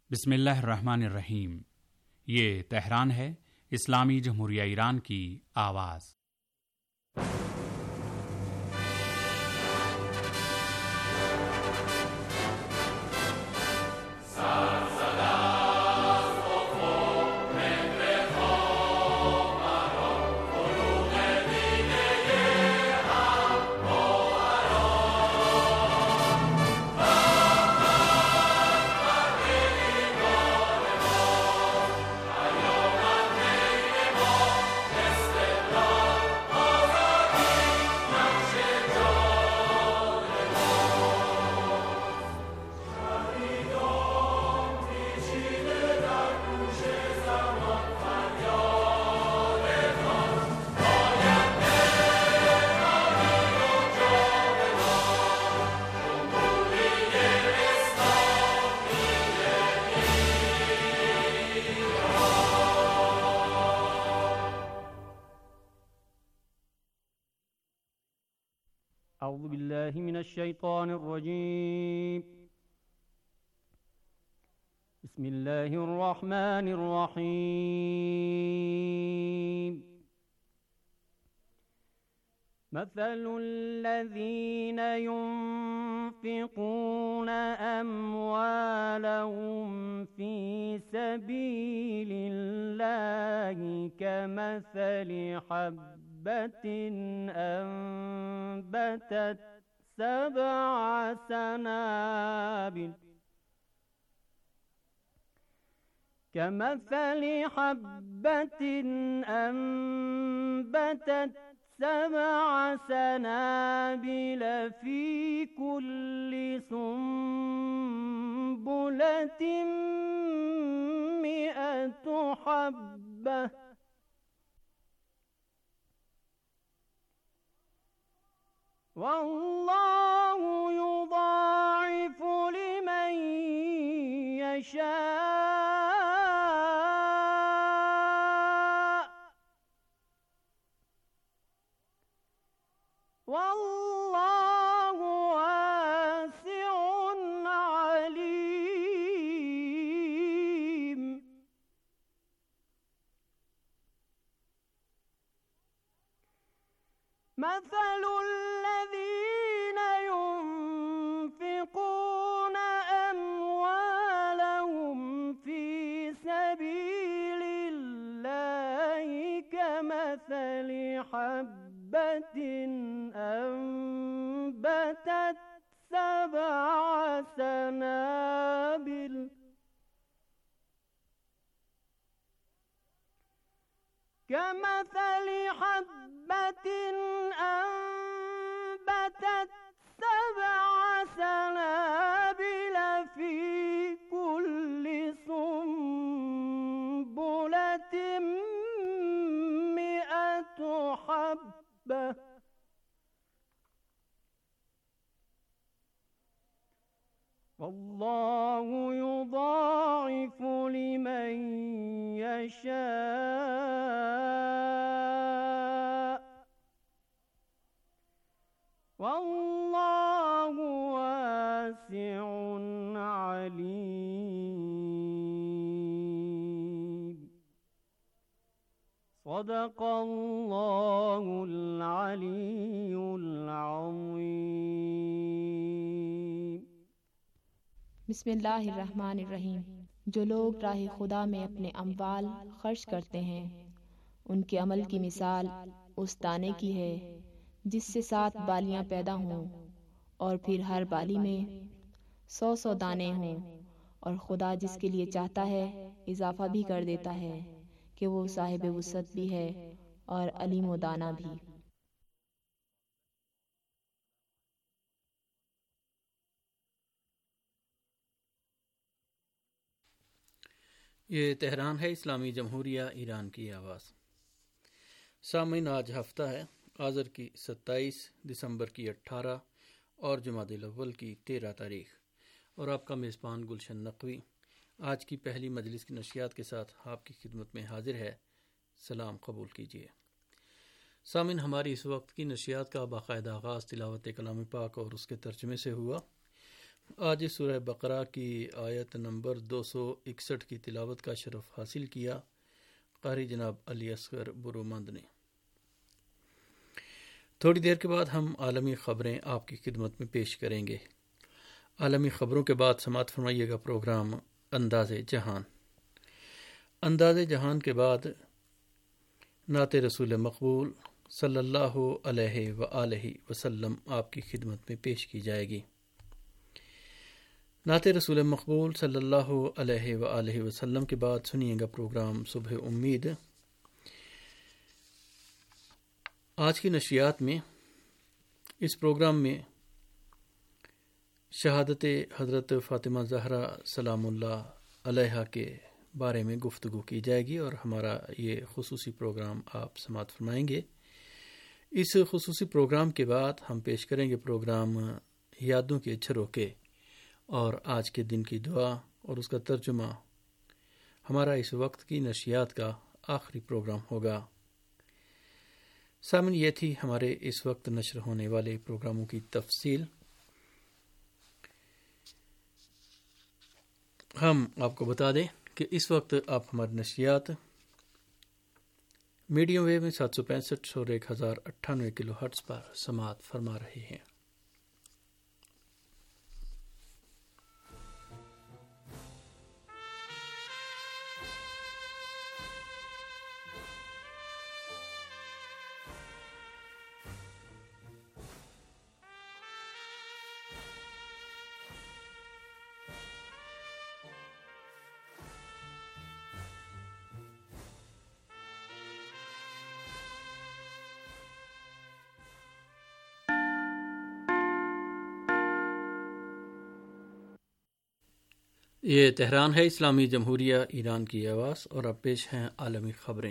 बिस्मिल्लाहिर्रहमानिर्रहीम। ये तेहरान है, इस्लामी जमहूरिया ईरान की आवाज़। أعوذ بالله من الشيطان الرجيم. بسم الله الرحمن الرحيم. مثل الذين ينفقون أموالهم في سبيل الله كمثل حبة أنبتت سبع سنابل كمثل حبة أنبتت سبع سنابل في كل سنبلة 100 حبة والله يضاعف لمن يشاء والله واسع عليم. مثل الذين ينفقون أموالهم في سبيل الله كمثل حبة أنبتت سبع سنابل كمثل حبة أنبتت سبع سنابل في كل سنبلة 100 حبة والله يضاعف لمن يشاء والله واسع عليم. صدق الله العلي العظيم. बिस्मिल्लाहिर्रहमानिर्रहीम। जो लोग राह खुदा में अपने अम्वाल खर्च करते हैं, उनके अमल की मिसाल उस दाने की है जिससे 7 बालियां पैदा हों और फिर हर बाली में 100 दाने हों, और खुदा जिसके लिए चाहता है इजाफा भी कर देता है कि वो साहिब वुसअत भी है और अलीम व दाना भी। ये तेहरान है, इस्लामी जमहूरिया ईरान की आवाज़। सामीन, आज हफ्ता है आज़र की 27, दिसंबर की 18 और जुमादिल अव्वल की 13 तारीख, और आपका मेज़बान गुलशन नकवी आज की पहली मजलिस की नशियात के साथ आपकी खिदमत में हाजिर है। सलाम कबूल कीजिए। सामीन, हमारी इस वक्त की नशियात का बाकायदा आगाज़ तिलावत कलाम पाक और उसके तर्जुमे से हुआ। آج سورہ بقرہ کی آیت نمبر 261 کی تلاوت کا شرف حاصل کیا قاری جناب علی اصغر برومند نے۔ تھوڑی دیر کے بعد ہم عالمی خبریں آپ کی خدمت میں پیش کریں گے۔ عالمی خبروں کے بعد سماعت فرمائیے گا پروگرام انداز جہان۔ انداز جہان کے بعد نعت رسول مقبول صلی اللہ علیہ وآلہ وسلم آپ کی خدمت میں پیش کی جائے گی۔ نعت رسول مقبول صلی اللہ علیہ وآلہ وسلم کے بعد سنیے گا پروگرام صبح امید۔ آج کی نشریات میں اس پروگرام میں شہادت حضرت فاطمہ زہرا سلام اللہ علیہا کے بارے میں گفتگو کی جائے گی اور ہمارا یہ خصوصی پروگرام آپ سماعت فرمائیں گے۔ اس خصوصی پروگرام کے بعد ہم پیش کریں گے پروگرام یادوں کے جھروکے اور آج کے دن کی دعا اور اس کا ترجمہ۔ ہمارا اس وقت کی نشریات کا آخری پروگرام ہوگا۔ سامعین، یہ تھی ہمارے اس وقت نشر ہونے والے پروگراموں کی تفصیل۔ ہم آپ کو بتا دیں کہ اس وقت آپ ہماری نشریات میڈیم ویو میں 765 اور 1098 کلو ہرٹز پر سماعت فرما رہے ہیں۔ یہ تہران ہے، اسلامی جمہوریہ ایران کی آواز، اور اب پیش ہیں عالمی خبریں۔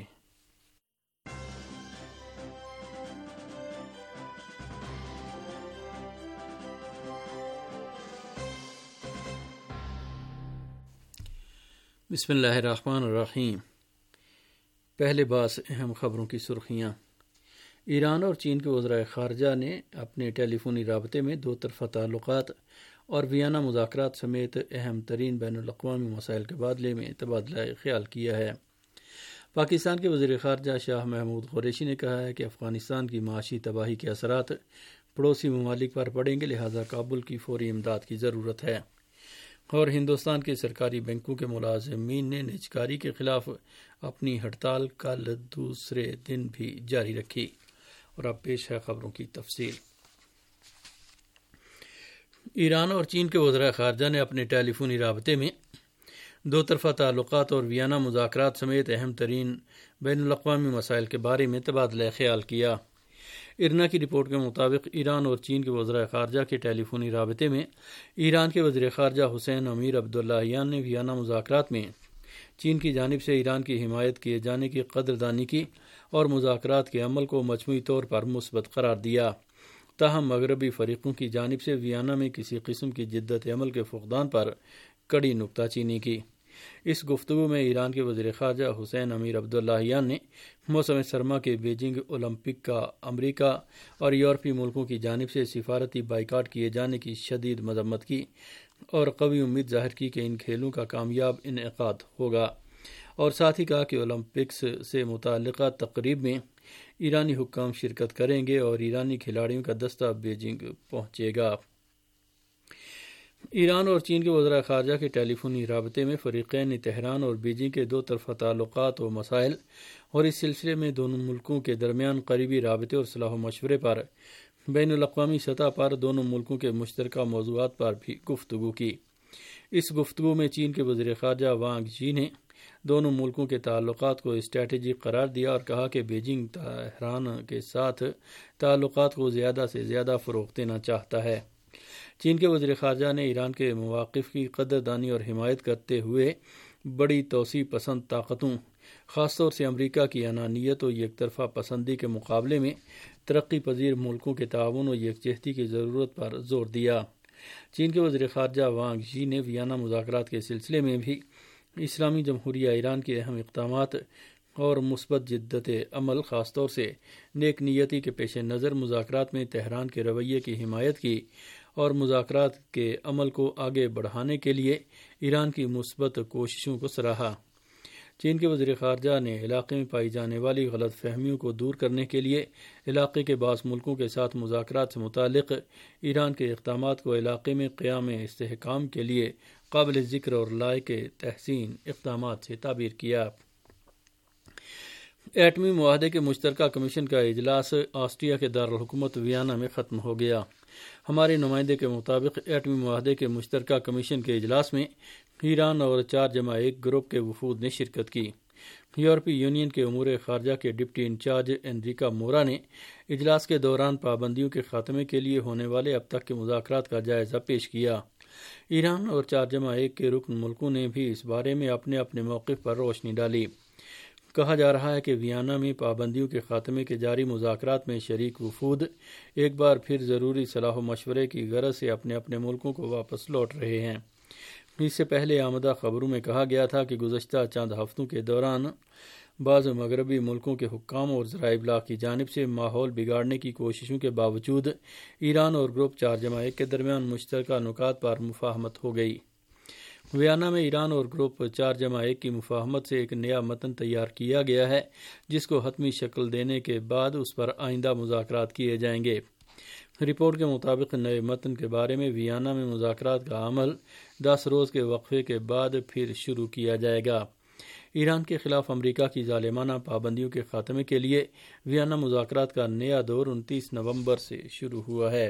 بسم اللہ الرحمن الرحیم۔ پہلے بعض اہم خبروں کی سرخیاں۔ ایران اور چین کے وزراء خارجہ نے اپنے ٹیلی فونی رابطے میں دو طرفہ تعلقات اور ویانا مذاکرات سمیت اہم ترین بین الاقوامی مسائل کے بادلے میں تبادلہ خیال کیا ہے۔ پاکستان کے وزیر خارجہ شاہ محمود قریشی نے کہا ہے کہ افغانستان کی معاشی تباہی کے اثرات پڑوسی ممالک پر پڑیں گے، لہذا کابل کی فوری امداد کی ضرورت ہے۔ اور ہندوستان کے سرکاری بینکوں کے ملازمین نے نجکاری کے خلاف اپنی ہڑتال کل دوسرے دن بھی جاری رکھی۔ اور اب پیش ہے خبروں کی تفصیل۔ ایران اور چین کے وزراء خارجہ نے اپنے ٹیلی فونی رابطے میں دو طرفہ تعلقات اور ویانا مذاکرات سمیت اہم ترین بین الاقوامی مسائل کے بارے میں تبادلہ خیال کیا۔ ارنا کی رپورٹ کے مطابق ایران اور چین کے وزراء خارجہ کے ٹیلی فونی رابطے میں ایران کے وزیر خارجہ حسین امیر عبداللہیان نے ویانا مذاکرات میں چین کی جانب سے ایران کی حمایت کیے جانے کی قدردانی کی اور مذاکرات کے عمل کو مجموعی طور پر مثبت قرار دیا۔ تاہم مغربی فریقوں کی جانب سے ویانا میں کسی قسم کی جدت عمل کے فقدان پر کڑی نکتہ چینی کی۔ اس گفتگو میں ایران کے وزیر خارجہ حسین امیر عبداللہیان نے موسم سرما کے بیجنگ اولمپک کا امریکہ اور یورپی ملکوں کی جانب سے سفارتی بائیکاٹ کیے جانے کی شدید مذمت کی اور قوی امید ظاہر کی کہ ان کھیلوں کا کامیاب انعقاد ہوگا، اور ساتھ ہی کہا کہ اولمپکس سے متعلقہ تقریب میں ایرانی حکام شرکت کریں گے اور ایرانی کھلاڑیوں کا دستہ بیجنگ پہنچے گا۔ ایران اور چین کے وزراء خارجہ کے ٹیلی فونی رابطے میں فریقین نے تہران اور بیجنگ کے دو طرفہ تعلقات و مسائل اور اس سلسلے میں دونوں ملکوں کے درمیان قریبی رابطے اور صلاح و مشورے پر بین الاقوامی سطح پر دونوں ملکوں کے مشترکہ موضوعات پر بھی گفتگو کی۔ اس گفتگو میں چین کے وزیر خارجہ وانگ جی نے دونوں ملکوں کے تعلقات کو اسٹریٹجک قرار دیا اور کہا کہ بیجنگ تہران کے ساتھ تعلقات کو زیادہ سے زیادہ فروغ دینا چاہتا ہے۔ چین کے وزیر خارجہ نے ایران کے مواقف کی قدردانی اور حمایت کرتے ہوئے بڑی توسیع پسند طاقتوں، خاص طور سے امریکہ کی انانیت و یک طرفہ پسندی کے مقابلے میں ترقی پذیر ملکوں کے تعاون و یکجہتی کی ضرورت پر زور دیا۔ چین کے وزیر خارجہ وانگ جی نے ویانا مذاکرات کے سلسلے میں بھی اسلامی جمہوریہ ایران کے اہم اقدامات اور مثبت جدت عمل، خاص طور سے نیک نیتی کے پیش نظر مذاکرات میں تہران کے رویے کی حمایت کی اور مذاکرات کے عمل کو آگے بڑھانے کے لیے ایران کی مثبت کوششوں کو سراہا۔ چین کے وزیر خارجہ نے علاقے میں پائی جانے والی غلط فہمیوں کو دور کرنے کے لیے علاقے کے بعض ملکوں کے ساتھ مذاکرات سے متعلق ایران کے اقدامات کو علاقے میں قیام استحکام کے لیے قابل ذکر اور لائق تحسین اقدامات سے تعبیر کیا۔ ایٹمی معاہدے کے مشترکہ کمیشن کا اجلاس آسٹریا کے دارالحکومت ویانا میں ختم ہو گیا۔ ہمارے نمائندے کے مطابق ایٹمی معاہدے کے مشترکہ کمیشن کے اجلاس میں ایران اور 4+1 گروپ کے وفود نے شرکت کی۔ یورپی یونین کے امور خارجہ کے ڈپٹی انچارج انریکا مورا نے اجلاس کے دوران پابندیوں کے خاتمے کے لیے ہونے والے اب تک کے مذاکرات کا جائزہ پیش کیا۔ ایران اور 4+1 کے رکن ملکوں نے بھی اس بارے میں اپنے اپنے موقف پر روشنی ڈالی۔ کہا جا رہا ہے کہ ویانا میں پابندیوں کے خاتمے کے جاری مذاکرات میں شریک وفود ایک بار پھر ضروری صلاح و مشورے کی غرض سے اپنے اپنے ملکوں کو واپس لوٹ رہے ہیں۔ اس سے پہلے آمدہ خبروں میں کہا گیا تھا کہ گزشتہ چند ہفتوں کے دوران بعض مغربی ملکوں کے حکام اور ذرائع ابلاغ کی جانب سے ماحول بگاڑنے کی کوششوں کے باوجود ایران اور گروپ 4+1 کے درمیان مشترکہ نکات پر مفاہمت ہو گئی۔ ویانا میں ایران اور گروپ 4+1 کی مفاہمت سے ایک نیا متن تیار کیا گیا ہے، جس کو حتمی شکل دینے کے بعد اس پر آئندہ مذاکرات کیے جائیں گے۔ رپورٹ کے مطابق نئے متن کے بارے میں ویانا میں مذاکرات کا عمل 10 روز کے وقفے کے بعد پھر شروع کیا جائے گا۔ ایران کے خلاف امریکہ کی ظالمانہ پابندیوں کے خاتمے کے لیے ویانا مذاکرات کا نیا دور 29 نومبر سے شروع ہوا ہے۔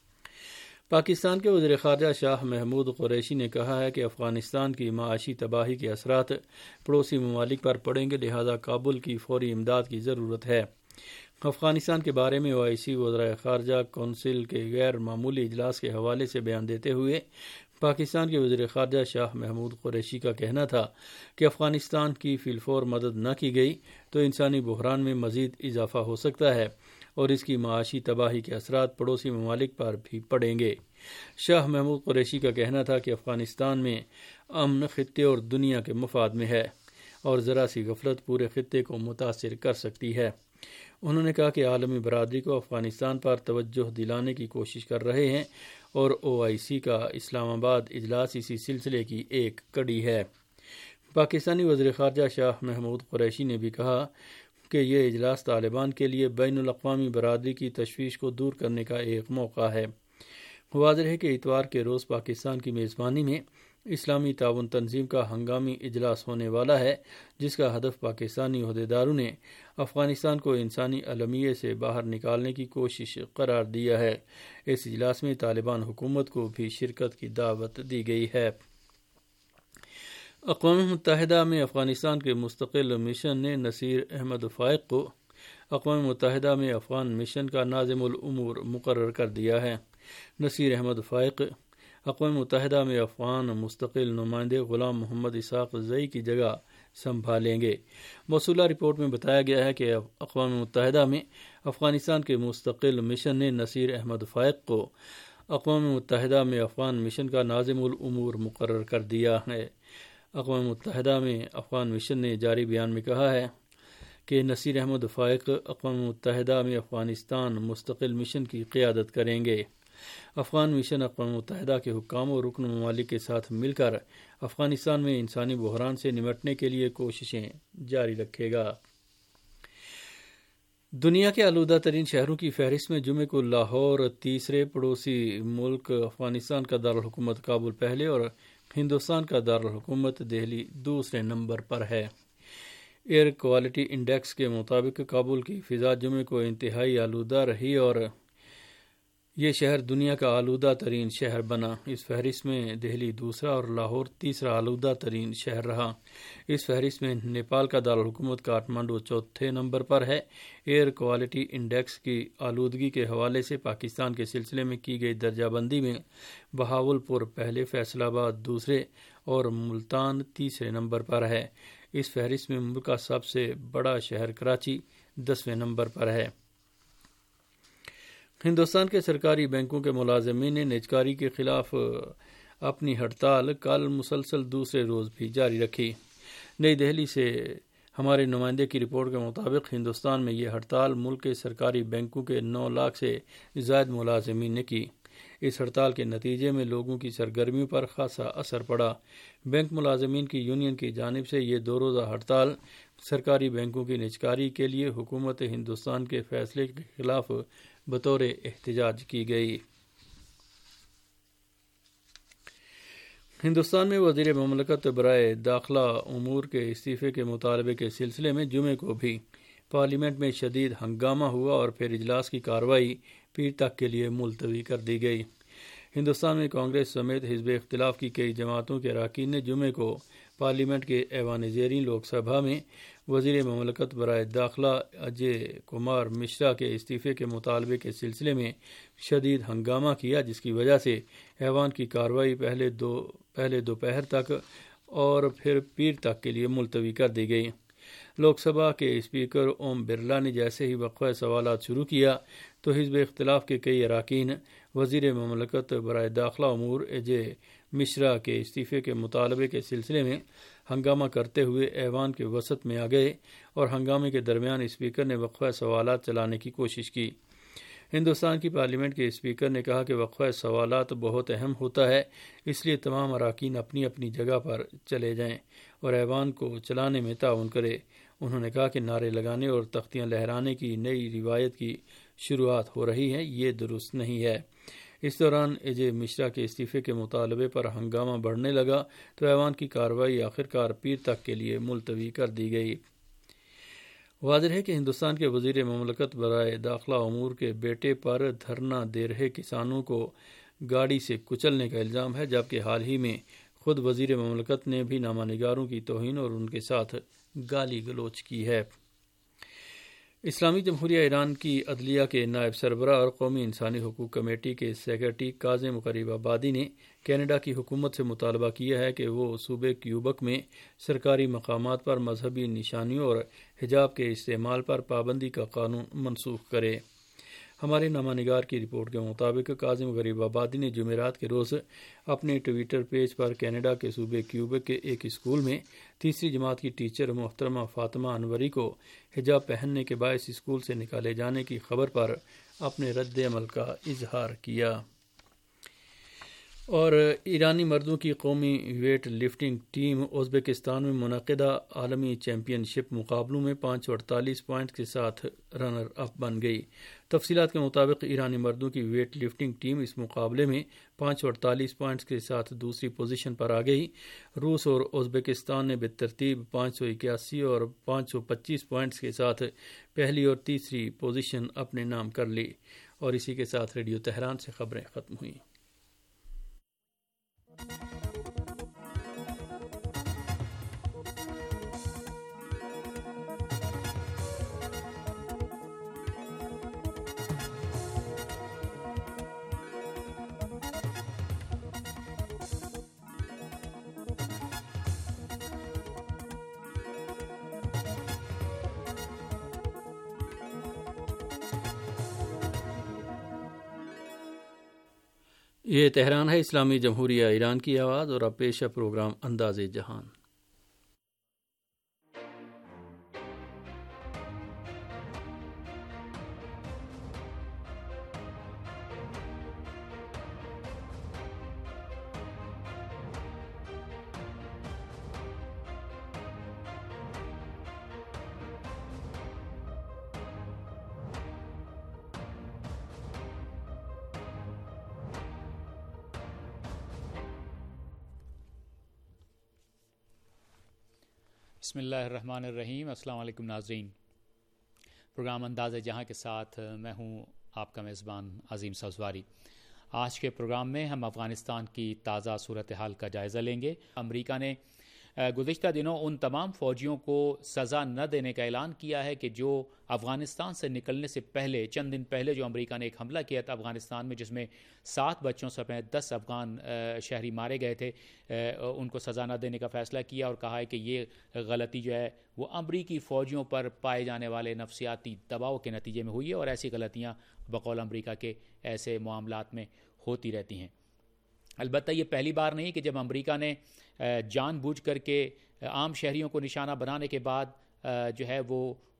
پاکستان کے وزیر خارجہ شاہ محمود قریشی نے کہا ہے کہ افغانستان کی معاشی تباہی کے اثرات پڑوسی ممالک پر پڑیں گے، لہذا کابل کی فوری امداد کی ضرورت ہے۔ افغانستان کے بارے میں OIC وزرائے خارجہ کونسل کے غیر معمولی اجلاس کے حوالے سے بیان دیتے ہوئے پاکستان کے وزیر خارجہ شاہ محمود قریشی کا کہنا تھا کہ افغانستان کی فی الفور مدد نہ کی گئی تو انسانی بحران میں مزید اضافہ ہو سکتا ہے اور اس کی معاشی تباہی کے اثرات پڑوسی ممالک پر بھی پڑیں گے۔ شاہ محمود قریشی کا کہنا تھا کہ افغانستان میں امن خطے اور دنیا کے مفاد میں ہے اور ذرا سی غفلت پورے خطے کو متاثر کر سکتی ہے۔ انہوں نے کہا کہ عالمی برادری کو افغانستان پر توجہ دلانے کی کوشش کر رہے ہیں اور OIC کا اسلام آباد اجلاس اسی سلسلے کی ایک کڑی ہے۔ پاکستانی وزیر خارجہ شاہ محمود قریشی نے بھی کہا کہ یہ اجلاس طالبان کے لیے بین الاقوامی برادری کی تشویش کو دور کرنے کا ایک موقع ہے۔ واضح ہے کہ اتوار کے روز پاکستان کی میزبانی میں اسلامی تعاون تنظیم کا ہنگامی اجلاس ہونے والا ہے، جس کا ہدف پاکستانی عہدیداروں نے افغانستان کو انسانی المیے سے باہر نکالنے کی کوشش قرار دیا ہے۔ اس اجلاس میں طالبان حکومت کو بھی شرکت کی دعوت دی گئی ہے۔ اقوام متحدہ میں افغانستان کے مستقل مشن نے نصیر احمد فائق کو اقوام متحدہ میں افغان مشن کا ناظم الامور مقرر کر دیا ہے۔ نصیر احمد فائق اقوام متحدہ میں افغان مستقل نمائندے غلام محمد اسحاق زئی کی جگہ سنبھالیں گے۔ موصولہ رپورٹ میں بتایا گیا ہے کہ اقوام متحدہ میں افغانستان کے مستقل مشن نے نصیر احمد فائق کو اقوام متحدہ میں افغان مشن کا ناظم الامور مقرر کر دیا ہے۔ اقوام متحدہ میں افغان مشن نے جاری بیان میں کہا ہے کہ نصیر احمد فائق اقوام متحدہ میں افغانستان مستقل مشن کی قیادت کریں گے۔ افغان مشن اقوام متحدہ کے حکام اور رکن ممالک کے ساتھ مل کر افغانستان میں انسانی بحران سے نمٹنے کے لیے کوششیں جاری رکھے گا۔ دنیا کے آلودہ ترین شہروں کی فہرست میں جمعے کو لاہور تیسرے، پڑوسی ملک افغانستان کا دارالحکومت کابل پہلے اور ہندوستان کا دارالحکومت دہلی دوسرے نمبر پر ہے۔ ایئر کوالٹی انڈیکس کے مطابق کابل کی فضا جمعے کو انتہائی آلودہ رہی اور یہ شہر دنیا کا آلودہ ترین شہر بنا۔ اس فہرست میں دہلی دوسرا اور لاہور تیسرا آلودہ ترین شہر رہا۔ اس فہرست میں نیپال کا دارالحکومت کاٹمانڈو چوتھے نمبر پر ہے۔ ایئر کوالٹی انڈیکس کی آلودگی کے حوالے سے پاکستان کے سلسلے میں کی گئی درجہ بندی میں بہاولپور پہلے، فیصل آباد دوسرے اور ملتان تیسرے نمبر پر ہے۔ اس فہرست میں ملک کا سب سے بڑا شہر کراچی 10ویں نمبر پر ہے۔ ہندوستان کے سرکاری بینکوں کے ملازمین نے نجکاری کے خلاف اپنی ہڑتال کل مسلسل دوسرے روز بھی جاری رکھی۔ نئی دہلی سے ہمارے نمائندے کی رپورٹ کے مطابق ہندوستان میں یہ ہڑتال ملک کے سرکاری بینکوں کے 9 لاکھ سے زائد ملازمین نے کی۔ اس ہڑتال کے نتیجے میں لوگوں کی سرگرمیوں پر خاصا اثر پڑا۔ بینک ملازمین کی یونین کی جانب سے یہ 2 روزہ ہڑتال سرکاری بینکوں کی نجکاری کے لیے حکومت ہندوستان کے فیصلے کے خلاف بطور احتجاج کی گئی۔ ہندوستان میں وزیر مملکت برائے داخلہ امور کے استعفے کے مطالبے کے سلسلے میں جمعے کو بھی پارلیمنٹ میں شدید ہنگامہ ہوا اور پھر اجلاس کی کارروائی پیر تک کے لیے ملتوی کر دی گئی۔ ہندوستان میں کانگریس سمیت حزب اختلاف کی کئی جماعتوں کے اراکین نے جمعے کو پارلیمنٹ کے ایوان زیریں لوک سبھا میں وزیر مملکت برائے داخلہ اجے کمار مشرا کے استعفے کے مطالبے کے سلسلے میں شدید ہنگامہ کیا، جس کی وجہ سے ایوان کی کارروائی پہلے دوپہر تک اور پھر پیر تک کے لیے ملتوی کر دی گئی۔ لوک سبھا کے اسپیکر اوم برلا نے جیسے ہی وقفہ سوالات شروع کیا تو حزب اختلاف کے کئی اراکین وزیر مملکت برائے داخلہ امور اجے مشرا کے استعفے کے مطالبے کے سلسلے میں ہنگامہ کرتے ہوئے ایوان کے وسط میں آ گئے اور ہنگامے کے درمیان اسپیکر نے وقفہ سوالات چلانے کی کوشش کی۔ ہندوستان کی پارلیمنٹ کے اسپیکر نے کہا کہ وقفہ سوالات بہت اہم ہوتا ہے، اس لیے تمام اراکین اپنی اپنی جگہ پر چلے جائیں اور ایوان کو چلانے میں تعاون کرے۔ انہوں نے کہا کہ نعرے لگانے اور تختیاں لہرانے کی نئی روایت کی شروعات ہو رہی ہے، یہ درست نہیں ہے۔ اس دوران اجے مشرا کے استعفے کے مطالبے پر ہنگامہ بڑھنے لگا تو ایوان کی کارروائی آخرکار پیر تک کے لیے ملتوی کر دی گئی۔ واضح ہے کہ ہندوستان کے وزیر مملکت برائے داخلہ امور کے بیٹے پر دھرنا دے رہے کسانوں کو گاڑی سے کچلنے کا الزام ہے، جبکہ حال ہی میں خود وزیر مملکت نے بھی نامہ نگاروں کی توہین اور ان کے ساتھ گالی گلوچ کی ہے۔ اسلامی جمہوریہ ایران کی عدلیہ کے نائب سربراہ اور قومی انسانی حقوق کمیٹی کے سیکرٹری کاظم غریب آبادی نے کینیڈا کی حکومت سے مطالبہ کیا ہے کہ وہ صوبے کیوبک میں سرکاری مقامات پر مذہبی نشانیوں اور حجاب کے استعمال پر پابندی کا قانون منسوخ کرے۔ ہمارے نامہ نگار کی رپورٹ کے مطابق کاظم غریب آبادی نے جمعرات کے روز اپنے ٹویٹر پیج پر کینیڈا کے صوبے کیوبک کے ایک اسکول میں تیسری جماعت کی ٹیچر محترمہ فاطمہ انوری کو حجاب پہننے کے باعث اسکول سے نکالے جانے کی خبر پر اپنے رد عمل کا اظہار کیا۔ اور ایرانی مردوں کی قومی ویٹ لفٹنگ ٹیم ازبکستان میں منعقدہ عالمی چیمپئن شپ مقابلوں میں 548 پوائنٹ کے ساتھ رنر اپ بن گئی۔ تفصیلات کے مطابق ایرانی مردوں کی ویٹ لفٹنگ ٹیم اس مقابلے میں 548 پوائنٹس کے ساتھ دوسری پوزیشن پر آ گئی۔ روس اور ازبکستان نے بالترتیب 581 اور 525 پوائنٹس کے ساتھ پہلی اور تیسری پوزیشن اپنے نام کر لی۔ اور اسی کے ساتھ ریڈیو تہران سے خبریں ختم ہوئیں۔ یہ تہران ہے، اسلامی جمہوریہ ایران کی آواز، اور اب پیش ہے پروگرام انداز جہان۔ بسم اللہ الرحمن الرحیم۔ السلام علیکم ناظرین، پروگرام انداز جہاں کے ساتھ میں ہوں آپ کا میزبان عظیم سوزواری۔ آج کے پروگرام میں ہم افغانستان کی تازہ صورتحال کا جائزہ لیں گے۔ امریکہ نے گزشتہ دنوں ان تمام فوجیوں کو سزا نہ دینے کا اعلان کیا ہے کہ جو افغانستان سے نکلنے سے پہلے چند دن پہلے جو امریکہ نے ایک حملہ کیا تھا افغانستان میں، جس میں 7 بچوں سمیت 10 افغان شہری مارے گئے تھے، ان کو سزا نہ دینے کا فیصلہ کیا اور کہا ہے کہ یہ غلطی جو ہے وہ امریکی فوجیوں پر پائے جانے والے نفسیاتی دباؤ کے نتیجے میں ہوئی ہے، اور ایسی غلطیاں بقول امریکہ کے ایسے معاملات میں ہوتی رہتی ہیں۔ البتہ یہ پہلی بار نہیں کہ جب امریکہ نے جان بوجھ کر کے عام شہریوں کو نشانہ بنانے کے بعد جو ہے وہ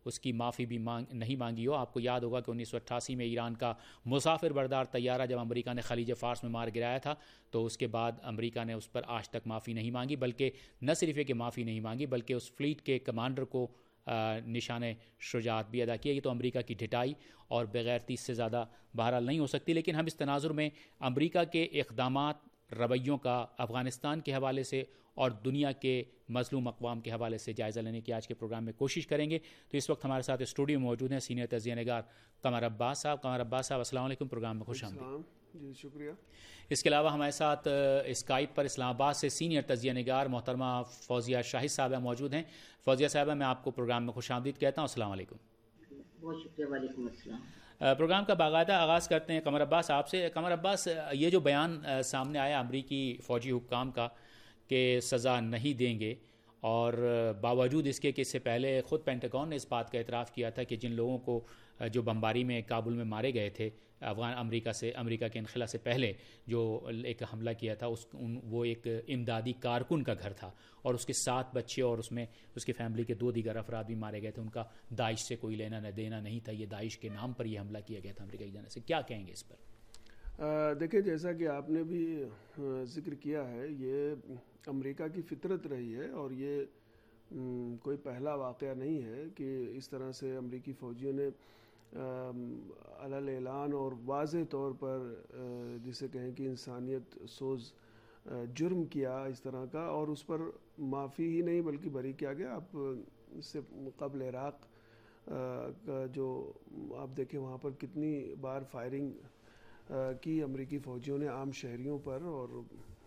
اس کی معافی بھی نہیں مانگی ہو. آپ کو یاد ہوگا کہ 1988 میں ایران کا مسافر بردار طیارہ جب امریکہ نے خلیج فارس میں مار گرایا تھا تو اس کے بعد امریکہ نے اس پر آج تک معافی نہیں مانگی, بلکہ نہ صرف یہ کہ معافی نہیں مانگی بلکہ اس فلیٹ کے کمانڈر کو نشان شجاعت بھی ادا کیا. یہ تو امریکہ کی ڈھٹائی اور بغیرتی سے زیادہ بہرحال نہیں ہو سکتی. لیکن ہم اس تناظر میں امریکہ کے اقدامات, رویوں کا افغانستان کے حوالے سے اور دنیا کے مظلوم اقوام کے حوالے سے جائزہ لینے کی آج کے پروگرام میں کوشش کریں گے. تو اس وقت ہمارے ساتھ اسٹوڈیو میں موجود ہیں سینئر تجزیہ نگار قمر عباس صاحب. قمر عباس صاحب السلام علیکم, پروگرام میں خوش آمدید. جی شکریہ. اس کے علاوہ ہمارے ساتھ اسکائپ پر اسلام آباد سے سینئر تجزیہ نگار محترمہ فوزیہ شاہد صاحبہ موجود ہیں. فوزیہ صاحبہ, میں آپ کو پروگرام میں خوش آمدید کہتا ہوں. السلام علیکم. بہت شکریہ. وعلیکم السلام. پروگرام کا باقاعدہ آغاز کرتے ہیں قمر عباس آپ سے. قمر عباس, یہ جو بیان سامنے آیا امریکی فوجی حکام کا کہ سزا نہیں دیں گے, اور باوجود اس کے کہ اس سے پہلے خود پینٹاگون نے اس بات کا اعتراف کیا تھا کہ جن لوگوں کو جو بمباری میں کابل میں مارے گئے تھے امریکہ کے انخلا سے پہلے جو ایک حملہ کیا تھا وہ ایک امدادی کارکن کا گھر تھا اور اس کے 7 بچے اور اس میں اس کی فیملی کے 2 دیگر افراد بھی مارے گئے تھے. ان کا داعش سے کوئی لینا نہ دینا نہیں تھا, یہ داعش کے نام پر یہ حملہ کیا گیا تھا امریکہ کی جانب سے. کیا کہیں گے اس پر؟ دیکھیں, جیسا کہ آپ نے بھی ذکر کیا ہے, یہ امریکہ کی فطرت رہی ہے اور یہ کوئی پہلا واقعہ نہیں ہے کہ اس طرح سے امریکی فوجیوں نے علل اعلان اور واضح طور پر جسے کہیں کہ انسانیت سوز جرم کیا اس طرح کا, اور اس پر معافی ہی نہیں بلکہ بری کیا گیا. آپ اس سے قبل عراق کا جو آپ دیکھیں وہاں پر کتنی بار فائرنگ کی امریکی فوجیوں نے عام شہریوں پر, اور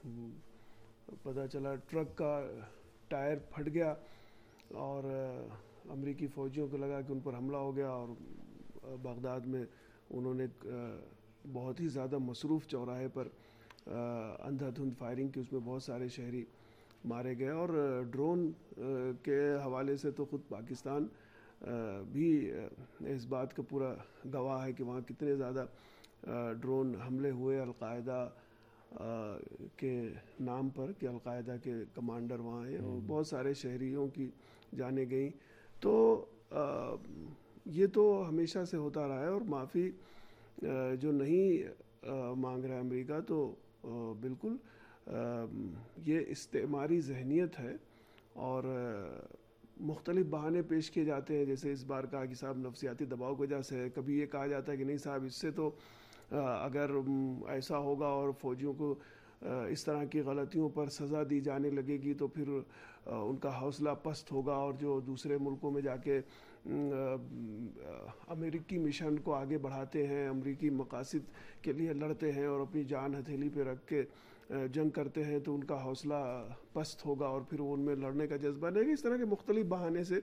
پتہ چلا ٹرک کا ٹائر پھٹ گیا اور امریکی فوجیوں کو لگا کہ ان پر حملہ ہو گیا, اور بغداد میں انہوں نے بہت ہی زیادہ مصروف چوراہے پر اندھا دھند فائرنگ کی, اس میں بہت سارے شہری مارے گئے. اور ڈرون کے حوالے سے تو خود پاکستان بھی اس بات کا پورا گواہ ہے کہ وہاں کتنے زیادہ ڈرون حملے ہوئے القاعدہ کے نام پر, کہ القاعدہ کے کمانڈر وہاں ہیں, اور بہت سارے شہریوں کی جانیں گئیں. تو یہ تو ہمیشہ سے ہوتا رہا ہے, اور معافی جو نہیں مانگ رہا ہے امریکہ تو بالکل یہ استعماری ذہنیت ہے, اور مختلف بہانے پیش کیے جاتے ہیں. جیسے اس بار کہا کہ صاحب نفسیاتی دباؤ کی وجہ سے ہے, کبھی یہ کہا جاتا ہے کہ نہیں صاحب اس سے تو اگر ایسا ہوگا اور فوجیوں کو اس طرح کی غلطیوں پر سزا دی جانے لگے گی تو پھر ان کا حوصلہ پست ہوگا, اور جو دوسرے ملکوں میں جا کے امریکی مشن کو آگے بڑھاتے ہیں, امریکی مقاصد کے لیے لڑتے ہیں اور اپنی جان ہتھیلی پہ رکھ کے جنگ کرتے ہیں, تو ان کا حوصلہ پست ہوگا اور پھر ان میں لڑنے کا جذبہ نہیں. اس طرح کے مختلف بہانے سے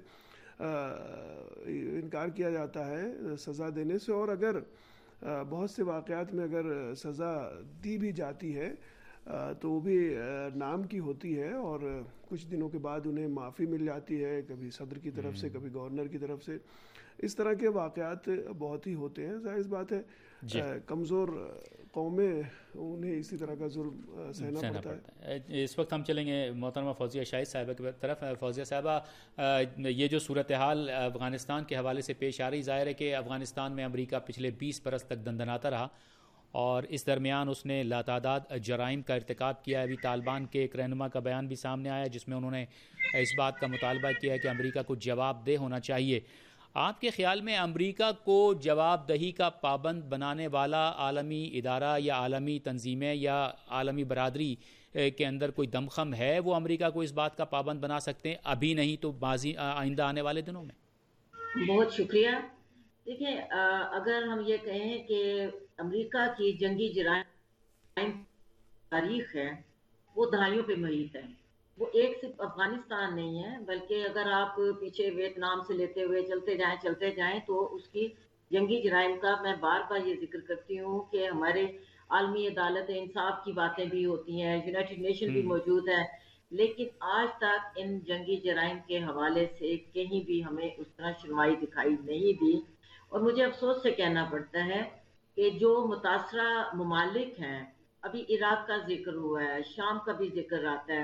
انکار کیا جاتا ہے سزا دینے سے, اور اگر بہت سے واقعات میں اگر سزا دی بھی جاتی ہے تو وہ بھی نام کی ہوتی ہے, اور کچھ دنوں کے بعد انہیں معافی مل جاتی ہے, کبھی صدر کی طرف سے, کبھی گورنر کی طرف سے. اس طرح کے واقعات بہت ہی ہوتے ہیں. ظاہر بات ہے کمزور قومیں انہیں اسی طرح کا ظلم سہنا پڑتا ہے. اس وقت ہم چلیں گے محترمہ فوزیہ شاہد صاحبہ کی طرف. فوزیہ صاحبہ, یہ جو صورتحال افغانستان کے حوالے سے پیش آ رہی, ظاہر ہے کہ افغانستان میں امریکہ پچھلے 20 برس تک دندناتا رہا, اور اس درمیان اس نے لاتعداد جرائم کا ارتکاب کیا ہے. ابھی طالبان کے ایک رہنما کا بیان بھی سامنے آیا جس میں انہوں نے اس بات کا مطالبہ کیا ہے کہ امریکہ کو جواب دہ ہونا چاہیے. آپ کے خیال میں امریکہ کو جواب دہی کا پابند بنانے والا عالمی ادارہ یا عالمی تنظیمیں یا عالمی برادری کے اندر کوئی دمخم ہے؟ وہ امریکہ کو اس بات کا پابند بنا سکتے ہیں, ابھی نہیں تو آئندہ آنے والے دنوں میں؟ بہت شکریہ. دیکھیں, اگر ہم یہ کہیں کہ امریکہ کی جنگی جرائم تاریخ ہے وہ دہائیوں پہ محیط ہے. وہ ایک صرف افغانستان نہیں ہے, بلکہ اگر آپ پیچھے ویتنام سے لیتے ہوئے چلتے جائیں تو اس کی جنگی جرائم کا میں بار بار یہ ذکر کرتی ہوں کہ ہمارے عالمی عدالت انصاف کی باتیں بھی ہوتی ہیں, یونائٹڈ نیشن بھی موجود ہے, لیکن آج تک ان جنگی جرائم کے حوالے سے کہیں بھی ہمیں اس طرح سنوائی دکھائی نہیں دی. اور مجھے افسوس سے کہنا پڑتا ہے کہ جو متاثرہ ممالک ہیں, ابھی عراق کا ذکر ہوا ہے, شام کا بھی ذکر آتا ہے,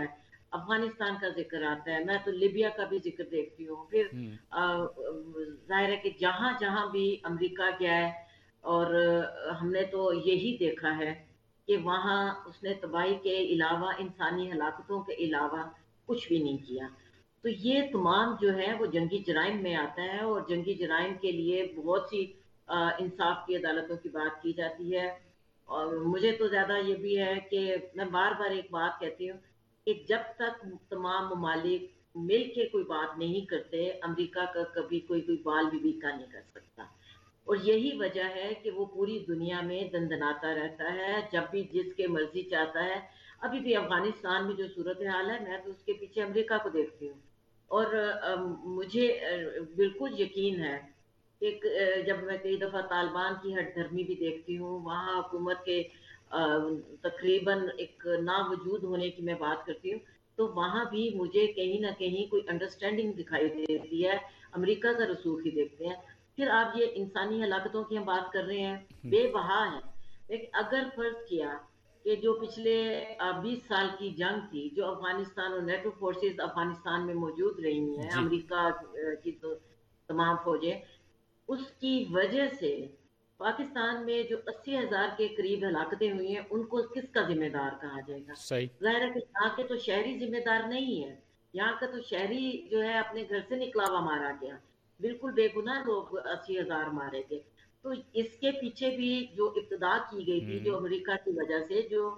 افغانستان کا ذکر آتا ہے، میں تو لیبیا کا بھی ذکر دیکھتی ہوں. پھر ظاہر ہے کہ جہاں جہاں بھی امریکہ گیا ہے، اور ہم نے تو یہی دیکھا ہے کہ وہاں اس نے تباہی کے علاوہ، انسانی ہلاکتوں کے علاوہ کچھ بھی نہیں کیا. تو یہ تمام جو ہے وہ جنگی جرائم میں آتا ہے، اور جنگی جرائم کے لیے بہت سی انصاف کی عدالتوں کی بات کی جاتی ہے. اور مجھے تو زیادہ یہ بھی ہے کہ میں بار بار ایک بات کہتی ہوں کہ جب تک تمام ممالک مل کے کوئی بات نہیں کرتے، امریکہ کا کبھی کوئی بال بھی بیکا نہیں کر سکتا. اور یہی وجہ ہے کہ وہ پوری دنیا میں دندناتا رہتا ہے جب بھی جس کے مرضی چاہتا ہے. ابھی بھی افغانستان میں جو صورتحال ہے، میں تو اس کے پیچھے امریکہ کو دیکھتی ہوں. اور مجھے بالکل یقین ہے کہ جب میں کئی دفعہ طالبان کی ہٹ دھرمی بھی دیکھتی ہوں، وہاں حکومت کے تقریباً ایک نا وجود ہونے کی میں بات کرتی ہوں، تو وہاں بھی مجھے کہیں نہ کہیں کوئی انڈرسٹینڈنگ دکھائی دیتی ہے. امریکہ کا رسوخ ہی دیکھتے ہیں. پھر آپ یہ انسانی ہلاکتوں کی ہم بات کر رہے ہیں، بے بہا ہے. لیکن اگر فرض کیا کہ جو پچھلے 20 سال کی جنگ تھی، جو افغانستان اور نیٹو فورسز افغانستان میں موجود رہی ہیں، جی. امریکہ کی تو تمام فوجیں، اس کی وجہ سے پاکستان میں جو 80,000 کے قریب ہلاکتیں ہوئی ہیں، ان کو کس کا ذمہ دار کہا جائے گا؟ صحیح. ظاہر ہے کہ یہاں کے تو شہری ذمہ دار نہیں ہے. یہاں کا تو شہری جو ہے اپنے گھر سے نکلا ہوا مارا گیا، بالکل بے گناہ لوگ 80,000 مارے گئے. تو اس کے پیچھے بھی جو ابتدا کی گئی تھی، جو امریکہ کی وجہ سے، جو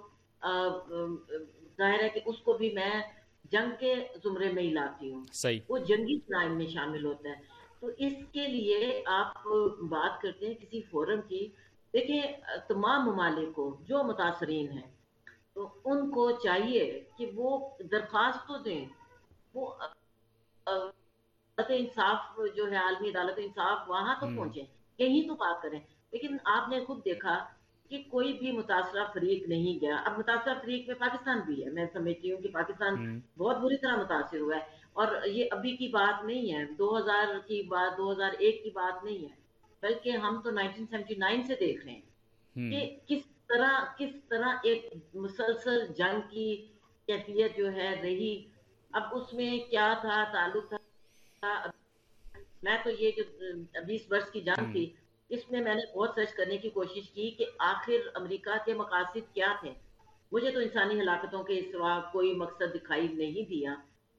ظاہر ہے کہ اس کو بھی میں جنگ کے زمرے میں ہی لاتی ہوں. صحیح. وہ جنگی جرائم میں شامل ہوتا ہے. تو اس کے لیے آپ بات کرتے ہیں کسی فورم کی. دیکھیں، تمام ممالک کو جو متاثرین ہیں، تو ان کو چاہیے کہ وہ درخواست تو دیں، وہ عدالت انصاف جو ہے، عالمی عدالت انصاف، وہاں تو پہنچیں، یہی تو بات کریں. لیکن آپ نے خود دیکھا کہ کوئی بھی متاثرہ فریق نہیں گیا. اب متاثرہ فریق میں پاکستان بھی ہے. میں سمجھتی ہوں کہ پاکستان بہت بری طرح متاثر ہوا ہے. اور یہ ابھی کی بات نہیں ہے، 2000 کی بات، 2001 کی بات نہیں ہے، بلکہ ہم تو 1979 سے دیکھ رہے ہیں کہ کس طرح ایک مسلسل جنگ کی کیفیت جو ہے رہی. اب اس میں کیا تھا، تعلق تھا. میں تو یہ جو 20 برس کی جنگ تھی، اس میں نے بہت سرچ کرنے کی کوشش کی کہ آخر امریکہ کے مقاصد کیا تھے. مجھے تو انسانی ہلاکتوں کے سوا کوئی مقصد دکھائی نہیں دیا.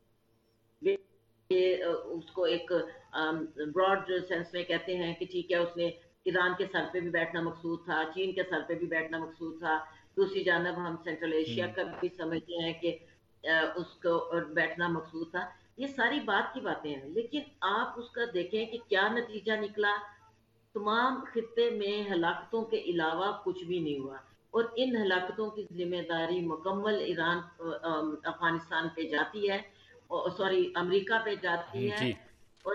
اس کو ایک براڈ سینس میں کہتے ہیں کہ ٹھیک ہے، اس نے ایران کے سر پہ بھی بیٹھنا مقصود تھا، چین کے سر پہ بھی بیٹھنا مقصود تھا. دوسری جانب ہم سینٹرل ایشیا کا بھی سمجھتے ہیں کہ اس کو بیٹھنا مقصود تھا. یہ ساری بات کی باتیں ہیں، لیکن آپ اس کا دیکھیں کہ کیا نتیجہ نکلا. تمام خطے میں ہلاکتوں کے علاوہ کچھ بھی نہیں ہوا. اور ان ہلاکتوں کی ذمہ داری مکمل ایران، افغانستان پہ جاتی ہے، سوری امریکہ پہ جاتی ہے. اور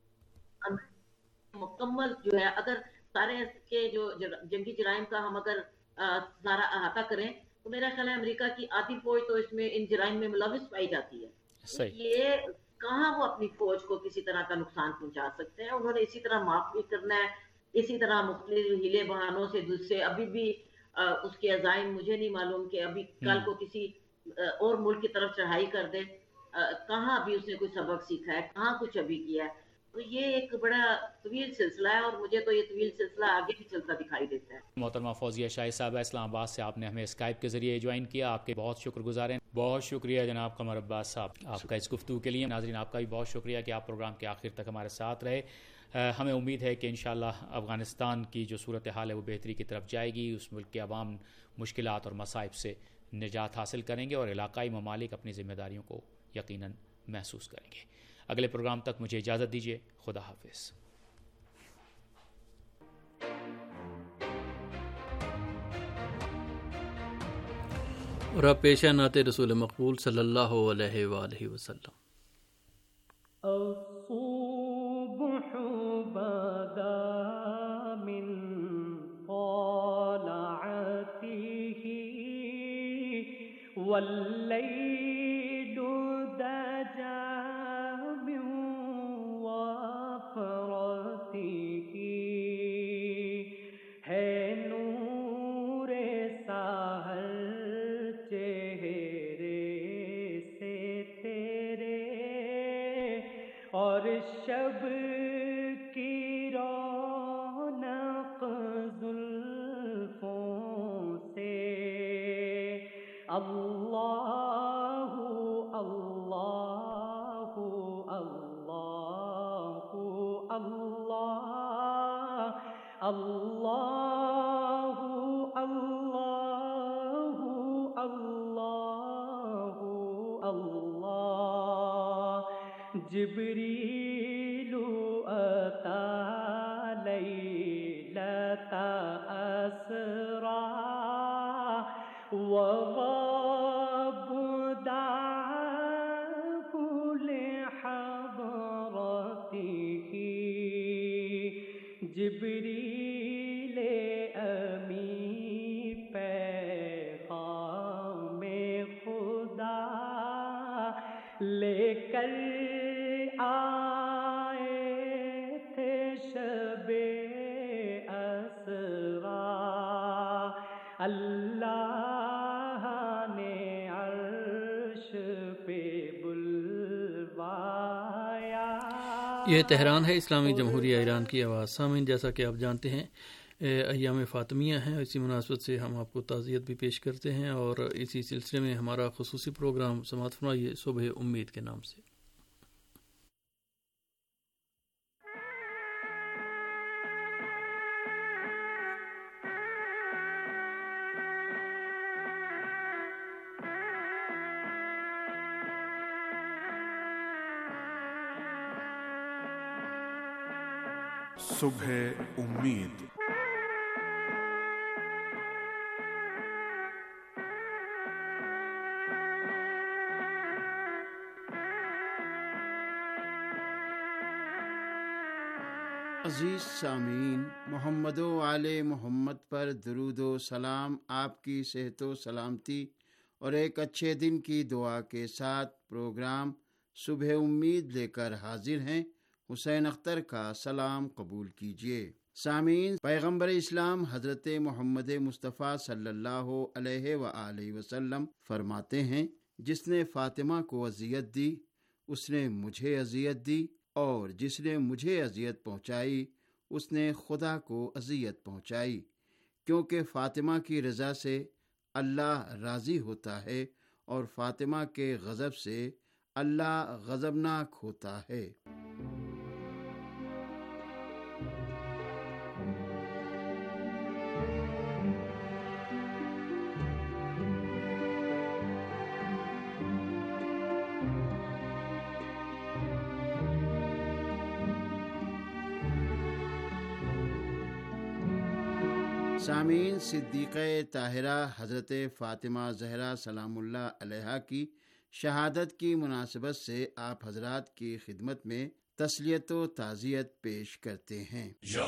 مکمل جو ہے، اگر سارے کے جو جنگی جرائم کا ہم اگر سارا احاطہ کریں، تو میرا خیال ہے امریکہ کی آدھی فوج تو اس میں ان جرائم میں ملوث پائی جاتی ہے. یہ کہاں وہ اپنی فوج کو کسی طرح کا نقصان پہنچا سکتے ہیں؟ انہوں نے اسی طرح معاف بھی کرنا ہے، اسی طرح مختلف ہیلے بہانوں سے دوسرے. ابھی بھی اس کے عزائم مجھے نہیں معلوم کہ ابھی کل کو کسی اور ملک کی طرف چڑھائی کر دے. کہاں ابھی اس نے کوئی سبق سیکھا ہے، کہاں کچھ ابھی کیا ہے. تو یہ ایک بڑا طویل سلسلہ ہے، اور مجھے تو یہ طویل سلسلہ آگے بھی چلتا دکھائی دیتا ہے. محترمہ فوزیہ شاہی صاحبہ، اسلام آباد سے آپ نے ہمیں اسکائپ کے ذریعے جوائن کیا، آپ کے بہت شکر گزار ہیں. بہت شکریہ جناب قمر عباس صاحب آپ کا اس گفتگو کے لیے. ناظرین، آپ کا بھی بہت شکریہ کہ آپ پروگرام کے آخر تک ہمارے ساتھ رہے. ہمیں امید ہے کہ انشاءاللہ افغانستان کی جو صورتحال ہے وہ بہتری کی طرف جائے گی. اس ملک کے عوام مشکلات اور مصائب سے نجات حاصل کریں گے، اور علاقائی ممالک اپنی ذمہ داریوں کو یقیناً محسوس کریں گے. اگلے پروگرام تک مجھے اجازت دیجیے. خدا حافظ. اور اب پیش ہے نعت رسول مقبول صلی اللہ علیہ وآلہ وسلم. الصبح بدا من طلعته والليل دجا من وفرته ہے نور سحر چہرے سے शब की रौनक जुल्फों से अल्लाहु अल्लाहु अल्लाहु अल्लाह अल्लाहु अल्लाहु अल्लाहु अल्लाह जिब्रीलु अता लैलता अस्रा वग़ाब दाअहु लिहज़रतिही जिब्रील अमी पैग़ामे खुदा लेकर आए थे शबे अस्रा अल्लाह ने अर्श पे बुलवाया। ये तेहरान है, इस्लामी जमहूरिया ईरान की आवाज़। सामीन, जैसा कि आप जानते हैं अय्याम फ़ातिमिया हैं, इसी मुनासबत से हम आपको ताज़ियत भी पेश करते हैं और इसी सिलसिले में हमारा खुसूसी प्रोग्राम समाअत फरमाइए सुबह उम्मीद के नाम से। सुबह उम्मीद। अज़ीज़ सामीन, मोहम्मदो आले मोहम्मद पर दुरूदो सलाम, आपकी सेहतो सलामती और एक अच्छे दिन की दुआ के साथ प्रोग्राम सुबह उम्मीद लेकर हाजिर हैं। हुसैन अख्तर का सलाम कबूल कीजिए। सामीन, पैगम्बर इस्लाम हज़रत मोहम्मद मुस्तफ़ा सल्लल्लाहु अलैहि वसल्लम फरमाते हैं, जिसने फ़ातिमा को अज़ियत दी उसने मुझे अज़ियत दी, और जिसने मुझे अज़ियत पहुँचाई उसने खुदा को अज़ियत पहुँचाई, क्योंकि फ़ातिमा की रज़ा से अल्लाह राज़ी होता है और फ़ातिमा के गज़ब से अल्लाह गज़बनाक होता है। सामीन, सिद्दीक़े ताहिरा हज़रत फ़ातिमा ज़हरा सलामुल्लाह अलैहा की शहादत की मुनासबत से आप हज़रात की खिदमत में तस्लियत व ताज़ियत पेश करते हैं।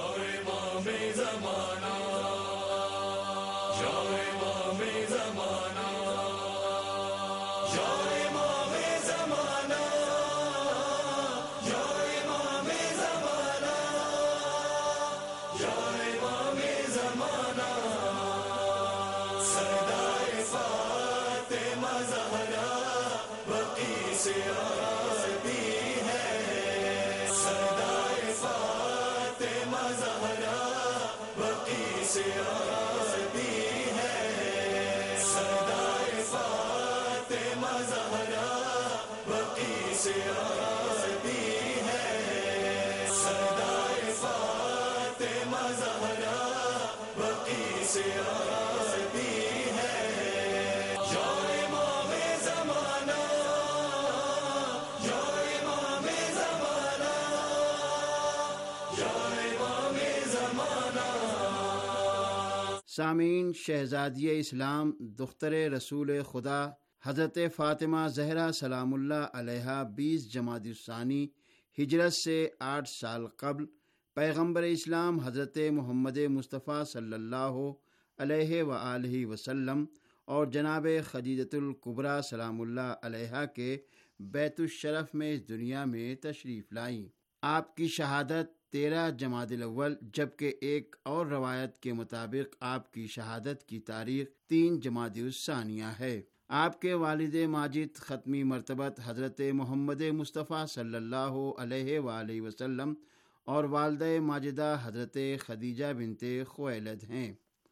सामीन, शहज़ादी इस्लाम दुख्तर रसूल खुदा हज़रत फ़ातिमा ज़हरा सलामुल्लाह अलैहा 20 जमादुस्सानी हिजरत से 8 साल कबल पैगम्बर इस्लाम हज़रत मोहम्मद मुस्तफ़ा सल्लल्लाहु अलैहि वसल्लम और जनाब खदीजतुल कुबरा सलामुल्लाह अलैहा के बैतुश्शरफ में इस दुनिया में तशरीफ़ लाईं। आपकी शहादत 13 जमादिल अव्वल, जबकि एक और रवायत के मुताबिक आपकी शहादत की तारीख 3 जमादिल सानिया है। آپ کے والد ماجد ختمی مرتبت حضرت محمد مصطفیٰ صلی اللہ علیہ وآلہ وسلم اور والدہ ماجدہ حضرت خدیجہ بنت خویلد ہیں۔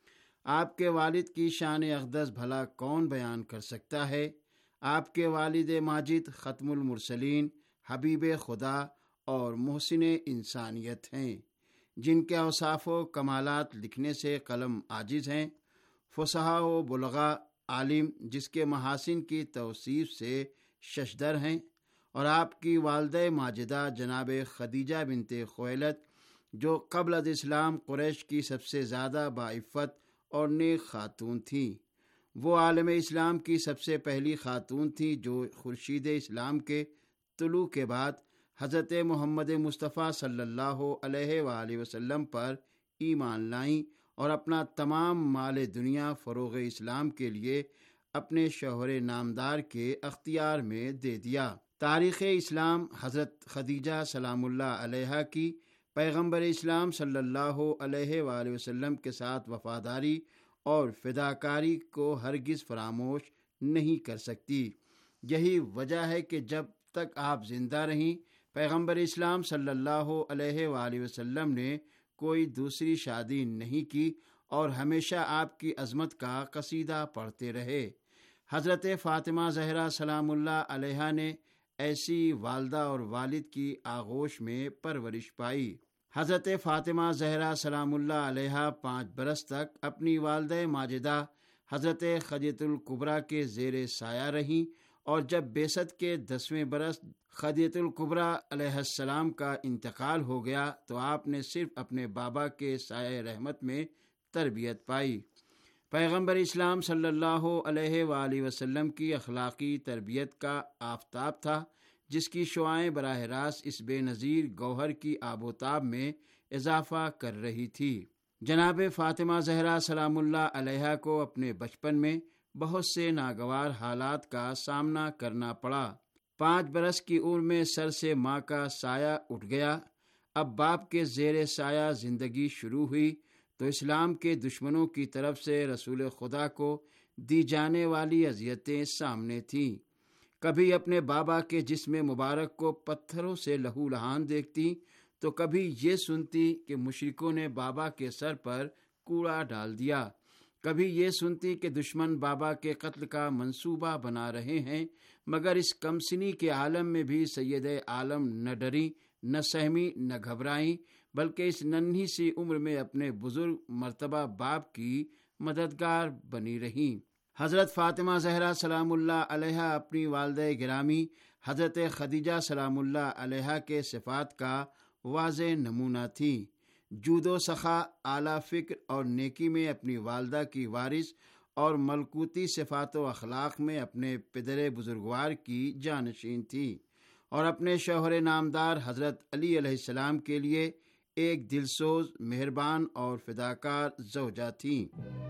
آپ کے والد کی شان اقدس بھلا کون بیان کر سکتا ہے؟ آپ کے والد ماجد ختم المرسلین، حبیب خدا اور محسن انسانیت ہیں، جن کے اوصاف و کمالات لکھنے سے قلم عاجز ہیں۔ فصحا و بلغا عالم جس کے محاسن کی توصیف سے ششدر ہیں، اور آپ کی والدہ ماجدہ جناب خدیجہ بنت خویلد جو قبل از اسلام قریش کی سب سے زیادہ باعفت اور نیک خاتون تھیں۔ وہ عالم اسلام کی سب سے پہلی خاتون تھیں جو خورشید اسلام کے طلوع کے بعد حضرت محمد مصطفیٰ صلی اللہ علیہ وآلہ وسلم پر ایمان لائیں اور اپنا تمام مال دنیا فروغ اسلام کے لیے اپنے شوہر نامدار کے اختیار میں دے دیا۔ تاریخ اسلام حضرت خدیجہ سلام اللہ علیہا کی پیغمبر اسلام صلی اللہ علیہ وآلہ وسلم کے ساتھ وفاداری اور فداکاری کو ہرگز فراموش نہیں کر سکتی۔ یہی وجہ ہے کہ جب تک آپ زندہ رہیں پیغمبر اسلام صلی اللہ علیہ وآلہ وسلم نے کوئی دوسری شادی نہیں کی اور ہمیشہ آپ کی عظمت کا قصیدہ پڑھتے رہے۔ حضرت فاطمہ زہرا سلام اللہ علیہا نے ایسی والدہ اور والد کی آغوش میں پرورش پائی۔ حضرت فاطمہ زہرا سلام اللہ علیہا 5 برس تک اپنی والدہ ماجدہ حضرت خدیجہ الکبریٰ کے زیر سایہ رہیں، اور جب بعثت کے 10ویں برس خدیجہ الکبریٰ علیہ السلام کا انتقال ہو گیا تو آپ نے صرف اپنے بابا کے سایہ رحمت میں تربیت پائی۔ پیغمبر اسلام صلی اللہ علیہ وآلہ وسلم کی اخلاقی تربیت کا آفتاب تھا، جس کی شعاعیں براہ راست اس بے نظیر گوہر کی آب و تاب میں اضافہ کر رہی تھی۔ جناب فاطمہ زہرا سلام اللہ علیہا کو اپنے بچپن میں بہت سے ناگوار حالات کا سامنا کرنا پڑا۔ 5 برس کی عمر میں سر سے ماں کا سایہ اٹھ گیا۔ اب باپ کے زیر سایہ زندگی شروع ہوئی تو اسلام کے دشمنوں کی طرف سے رسول خدا کو دی جانے والی اذیتیں سامنے تھیں۔ کبھی اپنے بابا کے جسم مبارک کو پتھروں سے لہو لہان دیکھتی تو کبھی یہ سنتی کہ مشرکوں نے بابا کے سر پر کوڑا ڈال دیا، کبھی یہ سنتی کہ دشمن بابا کے قتل کا منصوبہ بنا رہے ہیں، مگر اس کمسنی کے عالم میں بھی سید عالم نہ ڈری، نہ سہمی، نہ گھبرائیں، بلکہ اس ننھی سی عمر میں اپنے بزرگ مرتبہ باپ کی مددگار بنی رہیں۔ حضرت فاطمہ زہرا سلام اللہ علیہا اپنی والدہ گرامی حضرت خدیجہ سلام اللہ علیہا کے صفات کا واضح نمونہ تھی۔ جود و سخا، اعلیٰ فکر اور نیکی میں اپنی والدہ کی وارث اور ملکوتی صفات و اخلاق میں اپنے پدر بزرگوار کی جانشین تھی، اور اپنے شوہر نامدار حضرت علی علیہ السلام کے لیے ایک دلسوز، مہربان اور فداکار زوجہ تھیں۔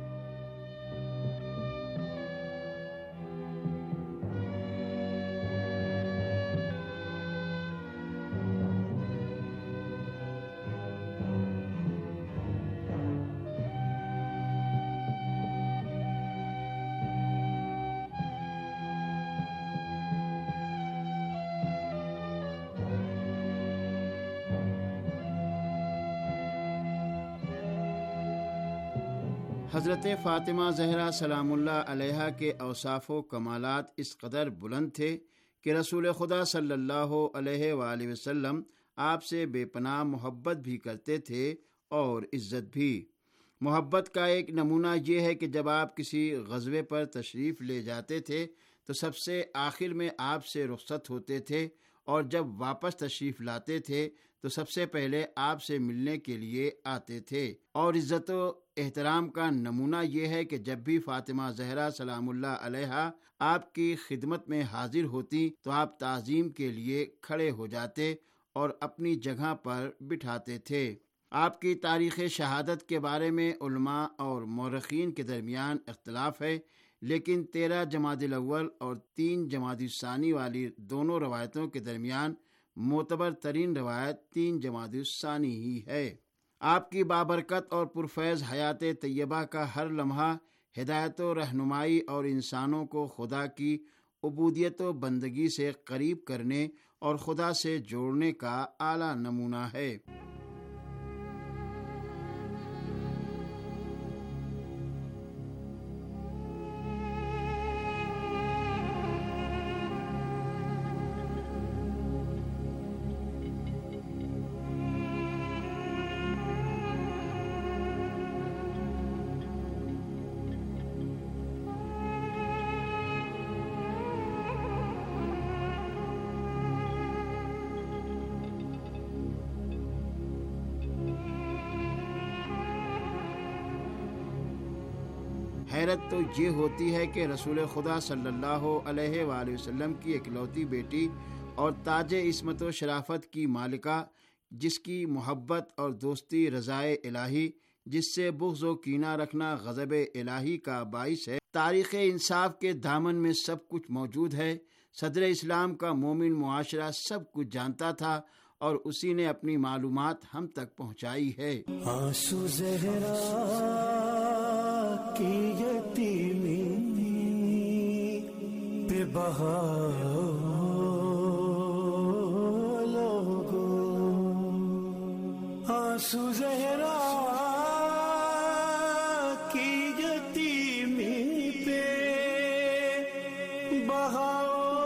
حضرت فاطمہ زہرا سلام اللہ علیہا کے اوصاف و کمالات اس قدر بلند تھے کہ رسول خدا صلی اللہ علیہ وآلہ وسلم آپ سے بے پناہ محبت بھی کرتے تھے اور عزت بھی۔ محبت کا ایک نمونہ یہ ہے کہ جب آپ کسی غزوے پر تشریف لے جاتے تھے تو سب سے آخر میں آپ سے رخصت ہوتے تھے، اور جب واپس تشریف لاتے تھے تو سب سے پہلے آپ سے ملنے کے لیے آتے تھے۔ اور عزت و احترام کا نمونہ یہ ہے کہ جب بھی فاطمہ زہرا سلام اللہ علیہا آپ کی خدمت میں حاضر ہوتی تو آپ تعظیم کے لیے کھڑے ہو جاتے اور اپنی جگہ پر بٹھاتے تھے۔ آپ کی تاریخ شہادت کے بارے میں علماء اور مورخین کے درمیان اختلاف ہے، لیکن 13 جمادی الاول اور 3 جمادی الثانی والی دونوں روایتوں کے درمیان معتبر ترین روایت 3 جمادی الثانی ہی ہے۔ آپ کی بابرکت اور پرفیض حیات طیبہ کا ہر لمحہ ہدایت و رہنمائی اور انسانوں کو خدا کی عبودیت و بندگی سے قریب کرنے اور خدا سے جوڑنے کا اعلیٰ نمونہ ہے۔ حیرت تو یہ ہوتی ہے کہ رسول خدا صلی اللہ علیہ وآلہ وسلم کی اکلوتی بیٹی اور تاج عصمت و شرافت کی مالکہ، جس کی محبت اور دوستی رضائے الہی، جس سے بغض و کینہ رکھنا غضب الہی کا باعث ہے، تاریخ انصاف کے دامن میں سب کچھ موجود ہے۔ صدر اسلام کا مومن معاشرہ سب کچھ جانتا تھا اور اسی نے اپنی معلومات ہم تک پہنچائی ہے۔ آنسو زہرا کی یتیمی پہ بہاؤ لوگو، آنسو زہرا کی یتیمی پہ بہاؤ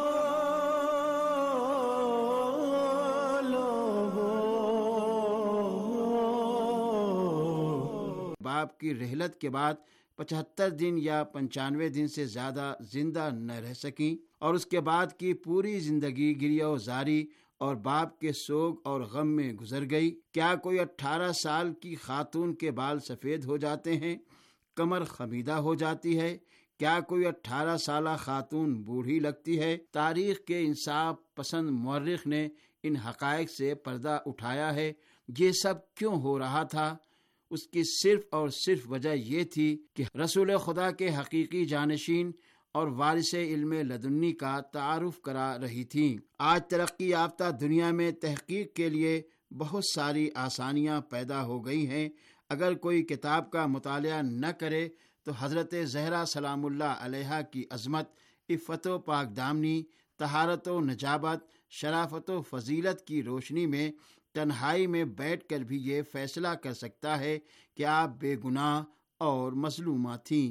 باپ کی رحلت کے بعد 75 دن یا 95 دن سے زیادہ زندہ نہ رہ سکیں اور اس کے بعد کی پوری زندگی گریہ و زاری اور باپ کے سوگ اور غم میں گزر گئی۔ کیا کوئی 18 سال کی خاتون کے بال سفید ہو جاتے ہیں، کمر خمیدہ ہو جاتی ہے؟ کیا کوئی 18 سالہ خاتون بوڑھی لگتی ہے؟ تاریخ کے انصاف پسند مورخ نے ان حقائق سے پردہ اٹھایا ہے۔ یہ سب کیوں ہو رہا تھا؟ اس کی صرف اور صرف وجہ یہ تھی کہ رسول خدا کے حقیقی جانشین اور وارث علم لدنی کا تعارف کرا رہی تھیں۔ آج ترقی یافتہ دنیا میں تحقیق کے لیے بہت ساری آسانیاں پیدا ہو گئی ہیں۔ اگر کوئی کتاب کا مطالعہ نہ کرے تو حضرت زہرا سلام اللہ علیہا کی عظمت، عفت و پاک دامنی، طہارت و نجابت، شرافت و فضیلت کی روشنی میں تنہائی میں بیٹھ کر بھی یہ فیصلہ کر سکتا ہے کہ آپ بے گناہ اور مظلومہ تھیں۔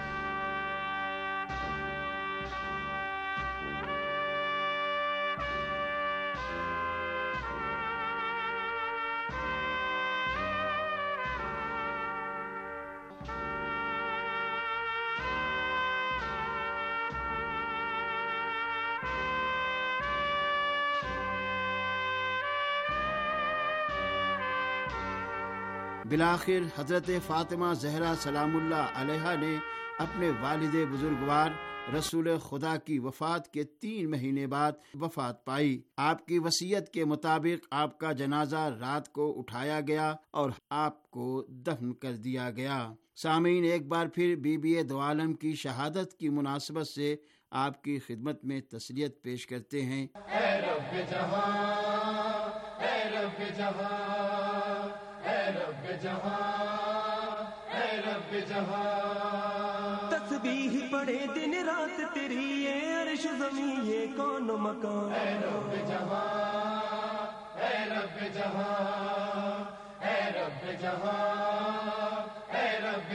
بالآخر حضرت فاطمہ زہرا سلام اللہ علیہا نے اپنے والد بزرگوار رسول خدا کی وفات کے 3 مہینے بعد وفات پائی۔ آپ کی وصیت کے مطابق آپ کا جنازہ رات کو اٹھایا گیا اور آپ کو دفن کر دیا گیا۔ سامعین، ایک بار پھر بی بی دو عالم کی شہادت کی مناسبت سے آپ کی خدمت میں تسلیت پیش کرتے ہیں۔ اے رب جہاں، اے رب جہاں، اے رب جہاں، اے رب جہاں، تسبیح پڑھے دن رات تیری، یہ عرش زمین یہ کون و مکان، اے رب جہاں، اے رب جہاں، اے رب جہاں، اے رب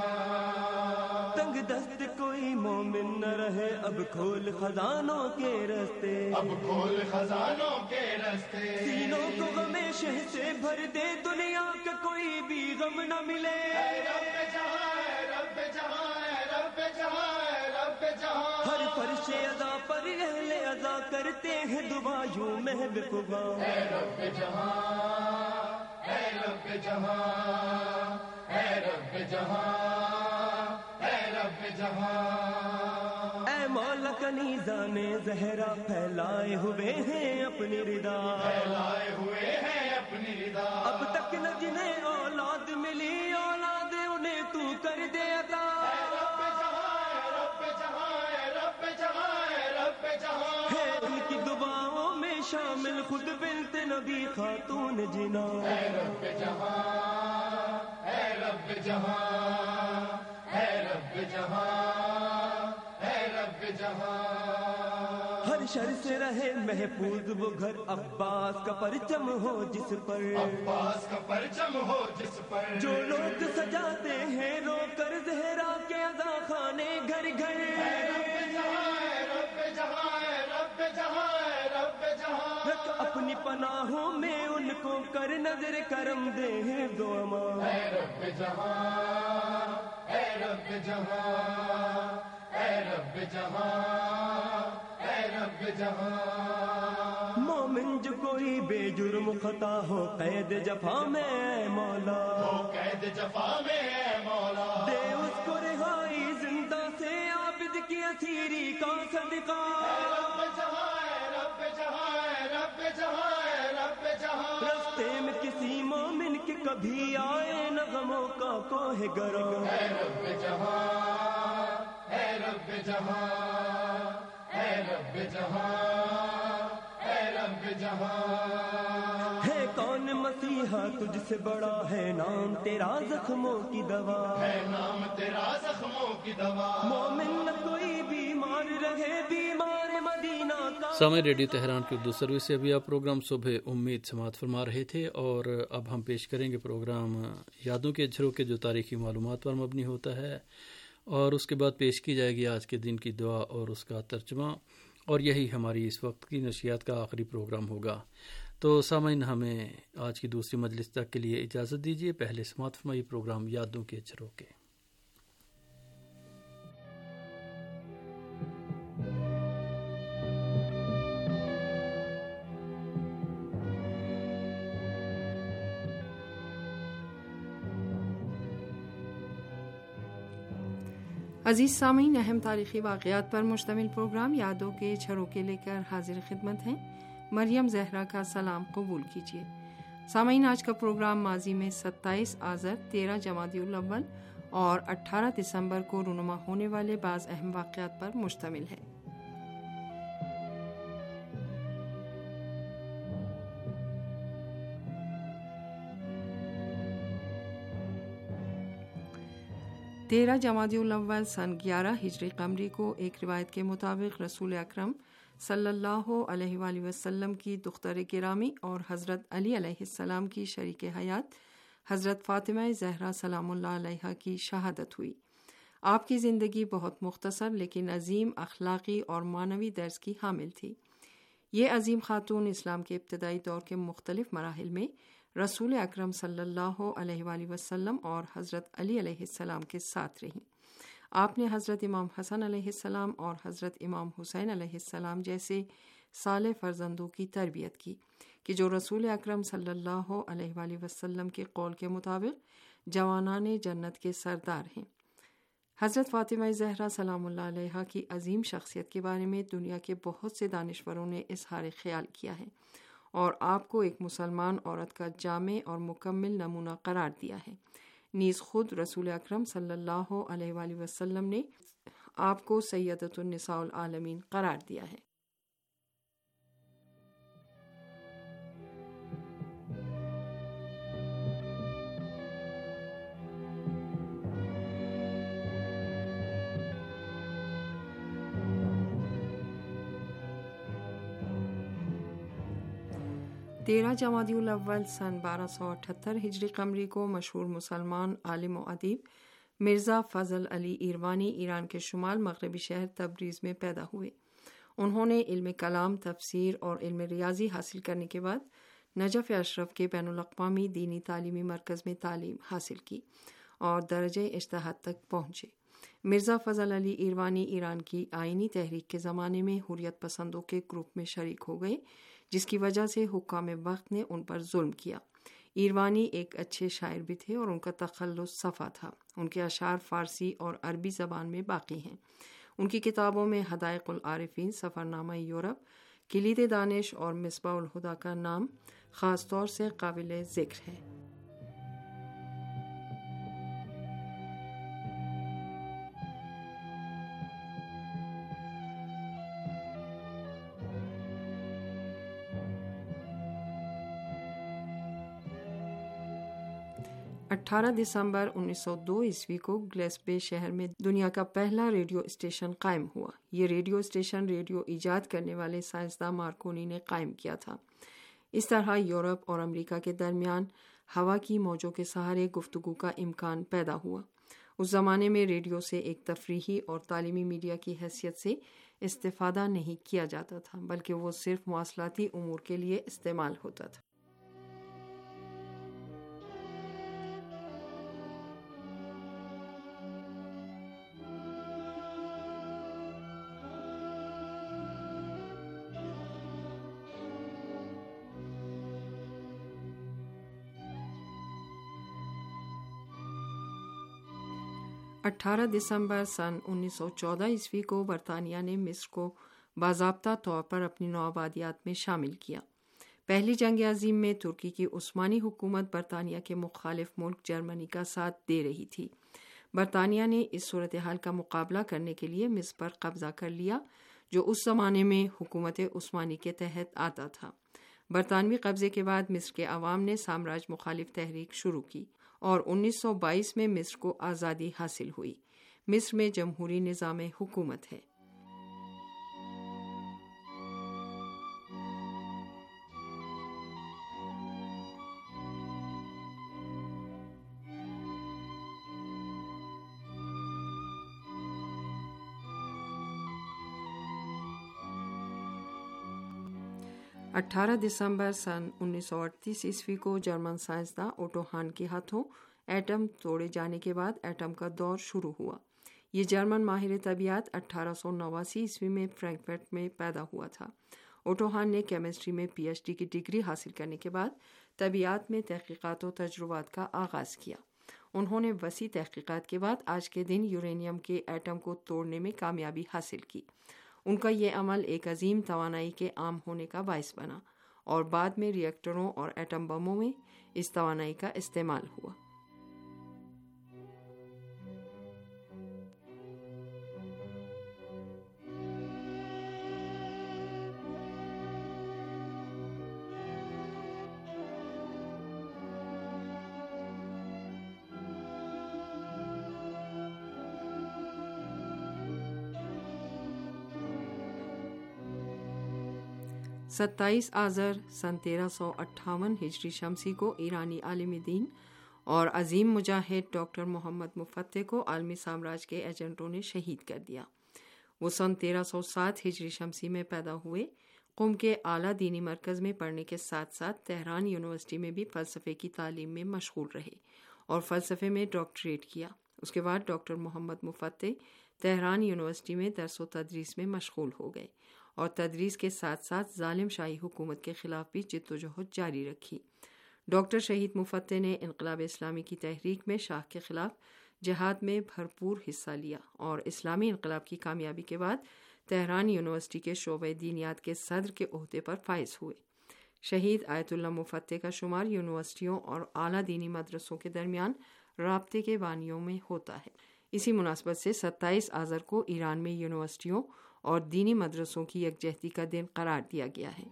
جہاں، تنگ دست کوئی مومن نہ رہے، اب کھول خزانوں کے رستے، اب کھول خزانوں کے رستے، سینوں کو غم شہ سے بھر دے، دنیا کا کوئی بھی غم نہ ملے، اے رب جہاں، اے رب جہاں، اے رب جہاں، اے رب جہاں، ہر فرش ادا پر اہل ادا کرتے ہیں دعا یوں محب خدا، اے رب جہاں، اے رب جہاں، اے رب جہاں، اے رب جہاں، اے مولا کنیزان زہرا پھیلائے ہوئے ہیں اپنی رضا، پھیلائے ہوئے ہیں اپنی رضا، اب تک نہ جنہیں اولاد ملی اولاد انہیں تو کر دے عطا، اے رب جہاں، اے رب جہاں، اے رب جہاں، اے رب جہاں، ہے ان کی دعاؤں میں شامل خود بنت نبی خاتون جنا، اے رب جہاں، اے رب جہاں، اے رب رب جہاں اے رب جہاں ہر شر سے رہے محفوظ وہ گھر عباس کا پرچم ہو جس پر عباس کا پرچم ہو جس پر جو لوگ سجاتے ہیں رو کر زہرا کے ادا خانے گھر گھر رکھ اپنی پناہوں میں ان کو کر نظر کرم دے ہیں دو امان اے رب جہاں اے رب جہاں اے رب جہاں اے رب جہاں مومن جو کوئی بے جرم خطا ہو قید جفا میں اے مولا ہو قید جفا میں اے مولا دے اس کو رہائی زندہ سے عابد کی اسیری کا صدقہ رستے میں کسی مومن کے کبھی آئے نہ غموں کا کوہ گرو اے رب جہاں اے رب جہاں اے رب جہاں اے رب جہاں ہے کون مسیحا تجھ سے بڑا ہے نام تیرا زخموں کی دوا ہے نام تیرا زخموں کی دوا مومن نہ کوئی بیمار رہے بیمار مدینہ کا سامعین ریڈیو تہران کی اردو سروس سے ابھی آپ پروگرام صبح امید سماعت فرما رہے تھے، اور اب ہم پیش کریں گے پروگرام یادوں کے جھروکے جو تاریخی معلومات پر مبنی ہوتا ہے، اور اس کے بعد پیش کی جائے گی آج کے دن کی دعا اور اس کا ترجمہ، اور یہی ہماری اس وقت کی نشریات کا آخری پروگرام ہوگا۔ تو سامعین ہمیں آج کی دوسری مجلس تک کے لیے اجازت دیجیے۔ پہلے سماعت فرمائیے پروگرام یادوں کے جھروکے۔ عزیز سامعین، اہم تاریخی واقعات پر مشتمل پروگرام یادوں کے جھروکے لے کر حاضر خدمت ہیں۔ مریم زہرا کا سلام قبول کیجیے۔ سامعین، آج کا پروگرام ماضی میں 27 آذر، 13 جمادی الاول اور 18 دسمبر کو رونما ہونے والے بعض اہم واقعات پر مشتمل ہے۔ تیرہ جمادی الاول سن 11 ہجری قمری کو ایک روایت کے مطابق رسول اکرم صلی اللہ علیہ وآلہ وسلم کی دختر گرامی اور حضرت علی علیہ السلام کی شریک حیات حضرت فاطمہ زہرا سلام اللہ علیہا کی شہادت ہوئی۔ آپ کی زندگی بہت مختصر لیکن عظیم اخلاقی اور معنوی درس کی حامل تھی۔ یہ عظیم خاتون اسلام کے ابتدائی دور کے مختلف مراحل میں رسول اکرم صلی اللہ علیہ وآلہ وسلم اور حضرت علی علیہ السلام کے ساتھ رہیں۔ آپ نے حضرت امام حسن علیہ السلام اور حضرت امام حسین علیہ السلام جیسے صالح فرزندوں کی تربیت کی کہ جو رسول اکرم صلی اللہ علیہ وآلہ وسلم کے قول کے مطابق جوانان جنت کے سردار ہیں۔ حضرت فاطمہ زہرا سلام اللہ علیہا کی عظیم شخصیت کے بارے میں دنیا کے بہت سے دانشوروں نے اظہار خیال کیا ہے اور آپ کو ایک مسلمان عورت کا جامع اور مکمل نمونہ قرار دیا ہے۔ نیز خود رسول اکرم صلی اللہ علیہ وآلہ وسلم نے آپ کو سیدۃ النساء العالمین قرار دیا ہے۔ تیرہ جمادی الاول سن 1278 ہجری قمری کو مشہور مسلمان عالم و ادیب مرزا فضل علی ایروانی ایران کے شمال مغربی شہر تبریز میں پیدا ہوئے۔ انہوں نے علم کلام، تفسیر اور علم ریاضی حاصل کرنے کے بعد نجف اشرف کے بین الاقوامی دینی تعلیمی مرکز میں تعلیم حاصل کی اور درجہ اجتہاد تک پہنچے۔ مرزا فضل علی ایروانی ایران کی آئینی تحریک کے زمانے میں حریت پسندوں کے گروپ میں شریک ہو گئے، جس کی وجہ سے حکام وقت نے ان پر ظلم کیا۔ ایروانی ایک اچھے شاعر بھی تھے اور ان کا تخلص صفا تھا۔ ان کے اشعار فارسی اور عربی زبان میں باقی ہیں۔ ان کی کتابوں میں حدائق العارفین، سفرنامہ یورپ، کلید دانش اور مصباح الہدی کا نام خاص طور سے قابل ذکر ہے۔ 18 دسمبر 1902 عیسوی کو گلیسبے شہر میں دنیا کا پہلا ریڈیو اسٹیشن قائم ہوا۔ یہ ریڈیو اسٹیشن ریڈیو ایجاد کرنے والے سائنسداں مارکونی نے قائم کیا تھا۔ اس طرح یورپ اور امریکہ کے درمیان ہوا کی موجوں کے سہارے گفتگو کا امکان پیدا ہوا۔ اس زمانے میں ریڈیو سے ایک تفریحی اور تعلیمی میڈیا کی حیثیت سے استفادہ نہیں کیا جاتا تھا، بلکہ وہ صرف مواصلاتی امور کے لیے استعمال ہوتا تھا۔ اٹھارہ دسمبر سن 1914 عیسوی کو برطانیہ نے مصر کو باضابطہ طور پر اپنی نوآبادیات میں شامل کیا۔ پہلی جنگ عظیم میں ترکی کی عثمانی حکومت برطانیہ کے مخالف ملک جرمنی کا ساتھ دے رہی تھی۔ برطانیہ نے اس صورتحال کا مقابلہ کرنے کے لیے مصر پر قبضہ کر لیا، جو اس زمانے میں حکومت عثمانی کے تحت آتا تھا۔ برطانوی قبضے کے بعد مصر کے عوام نے سامراج مخالف تحریک شروع کی اور 1922 میں مصر کو آزادی حاصل ہوئی۔ مصر میں جمہوری نظام حکومت ہے۔ اٹھارہ دسمبر سن 1938 عیسوی کو جرمن سائنسداں اوٹو ہان کے ہاتھوں ایٹم توڑے جانے کے بعد ایٹم کا دور شروع ہوا۔ یہ جرمن ماہر طبیعیات 1889 عیسوی میں فرینکفرٹ میں پیدا ہوا تھا۔ اوٹو ہان نے کیمسٹری میں پی ایچ ڈی کی ڈگری حاصل کرنے کے بعد طبیعیات میں تحقیقات و تجربات کا آغاز کیا۔ انہوں نے وسیع تحقیقات کے بعد آج کے دن یورینیم کے ایٹم کو توڑنے میں کامیابی حاصل کی۔ ان کا یہ عمل ایک عظیم توانائی کے عام ہونے کا باعث بنا اور بعد میں ری ایکٹروں اور ایٹم بموں میں اس توانائی کا استعمال ہوا۔ ستائیس آذر سن 1358 ہجری شمسی کو ایرانی عالم دین اور عظیم مجاہد ڈاکٹر محمد مفتح کو عالمی سامراج کے ایجنٹوں نے شہید کر دیا۔ وہ سن 1307 ہجری شمسی میں پیدا ہوئے۔ قم کے اعلیٰ دینی مرکز میں پڑھنے کے ساتھ ساتھ تہران یونیورسٹی میں بھی فلسفے کی تعلیم میں مشغول رہے اور فلسفے میں ڈاکٹریٹ کیا۔ اس کے بعد doctor Mohammad Mofatteh Tehran university میں درس و تدریس میں مشغول ہو گئے اور تدریس کے ساتھ ساتھ ظالم شاہی حکومت کے خلاف بھی جد و جہد جاری رکھی۔ ڈاکٹر شہید مفتح نے انقلاب اسلامی کی تحریک میں شاہ کے خلاف جہاد میں بھرپور حصہ لیا اور اسلامی انقلاب کی کامیابی کے بعد تہران یونیورسٹی کے شعبہ دینیات کے صدر کے عہدے پر فائز ہوئے۔ شہید آیت اللہ مفتح کا شمار یونیورسٹیوں اور اعلیٰ دینی مدرسوں کے درمیان رابطے کے بانیوں میں ہوتا ہے۔ اسی مناسبت سے 27 آذر کو ایران میں یونیورسٹیوں اور دینی مدرسوں کی یکجہتی کا دن قرار دیا گیا ہے۔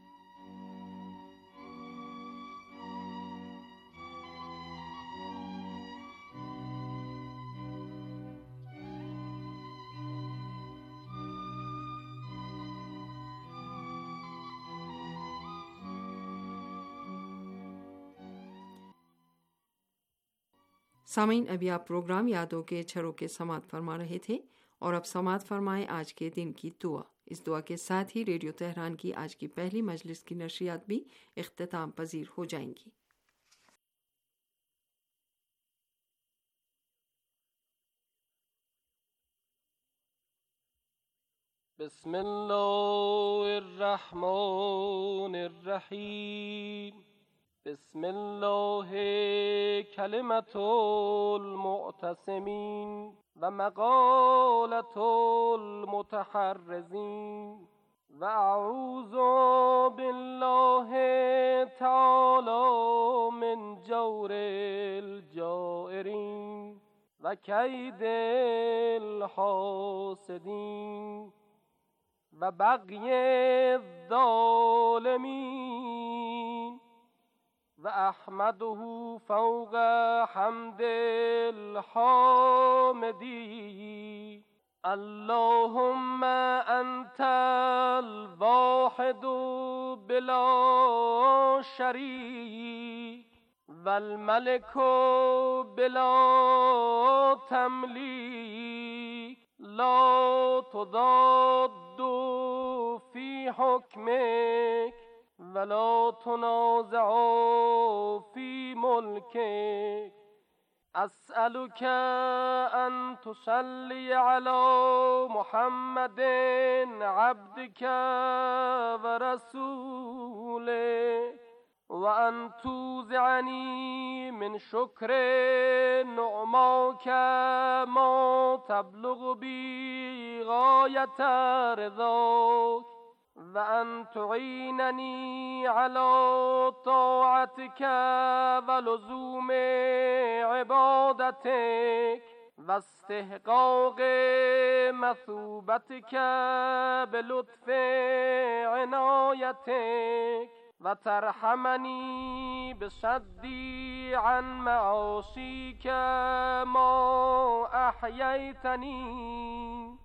سامعین، ابھی آپ پروگرام یادوں کے چھروں کے سماعت فرما رہے تھے اور اب سماعت فرمائیں آج کے دن کی دعا۔ اس دعا کے ساتھ ہی ریڈیو تہران کی آج کی پہلی مجلس کی نشریات بھی اختتام پذیر ہو جائیں گی۔ بسم اللہ الرحمن الرحیم، بسم اللہ کلمۃ المعتصمین و مقالۃ المتحرزین و اعوذ باللہ تعالی من جور الجائرین و کید الحاسدین و بغی الظالمین وأحمده فوق حمد الحامدين. اللهم أنت الواحد بلا شريك والملك بلا تمليك لا تضاد في حكمك ولا تنازع في ملكك. أسألك أن تصلي على محمد عبدك ورسولك وأن توزعني من شكر نعماك ما تبلغ بي غاية رضاك وأن تعينني على طاعتك ولزوم عبادتك واستحقاق مثوبتك بلطف عنایتك وترحمني بصدي عن معاصيك ما أحييتني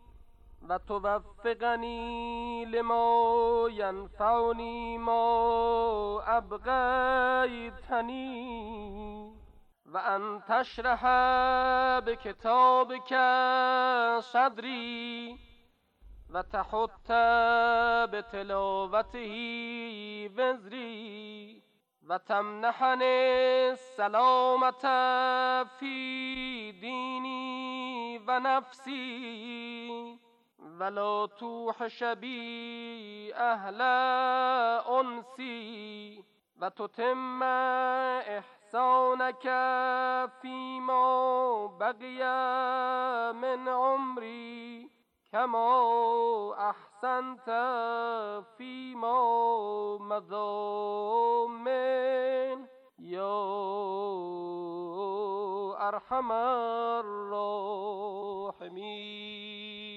وتوفقني لما ينفعني ما أبغيتني وأن تشرح بكتابك صدري وتحط بتلاوته وزري وتمنحني السلامة في ديني ونفسي ولا توحش بي أهل أنسي وتتم إحسانك فيما بقي من عمري كما أحسنت فيما مضى من يا أرحم الراحمين.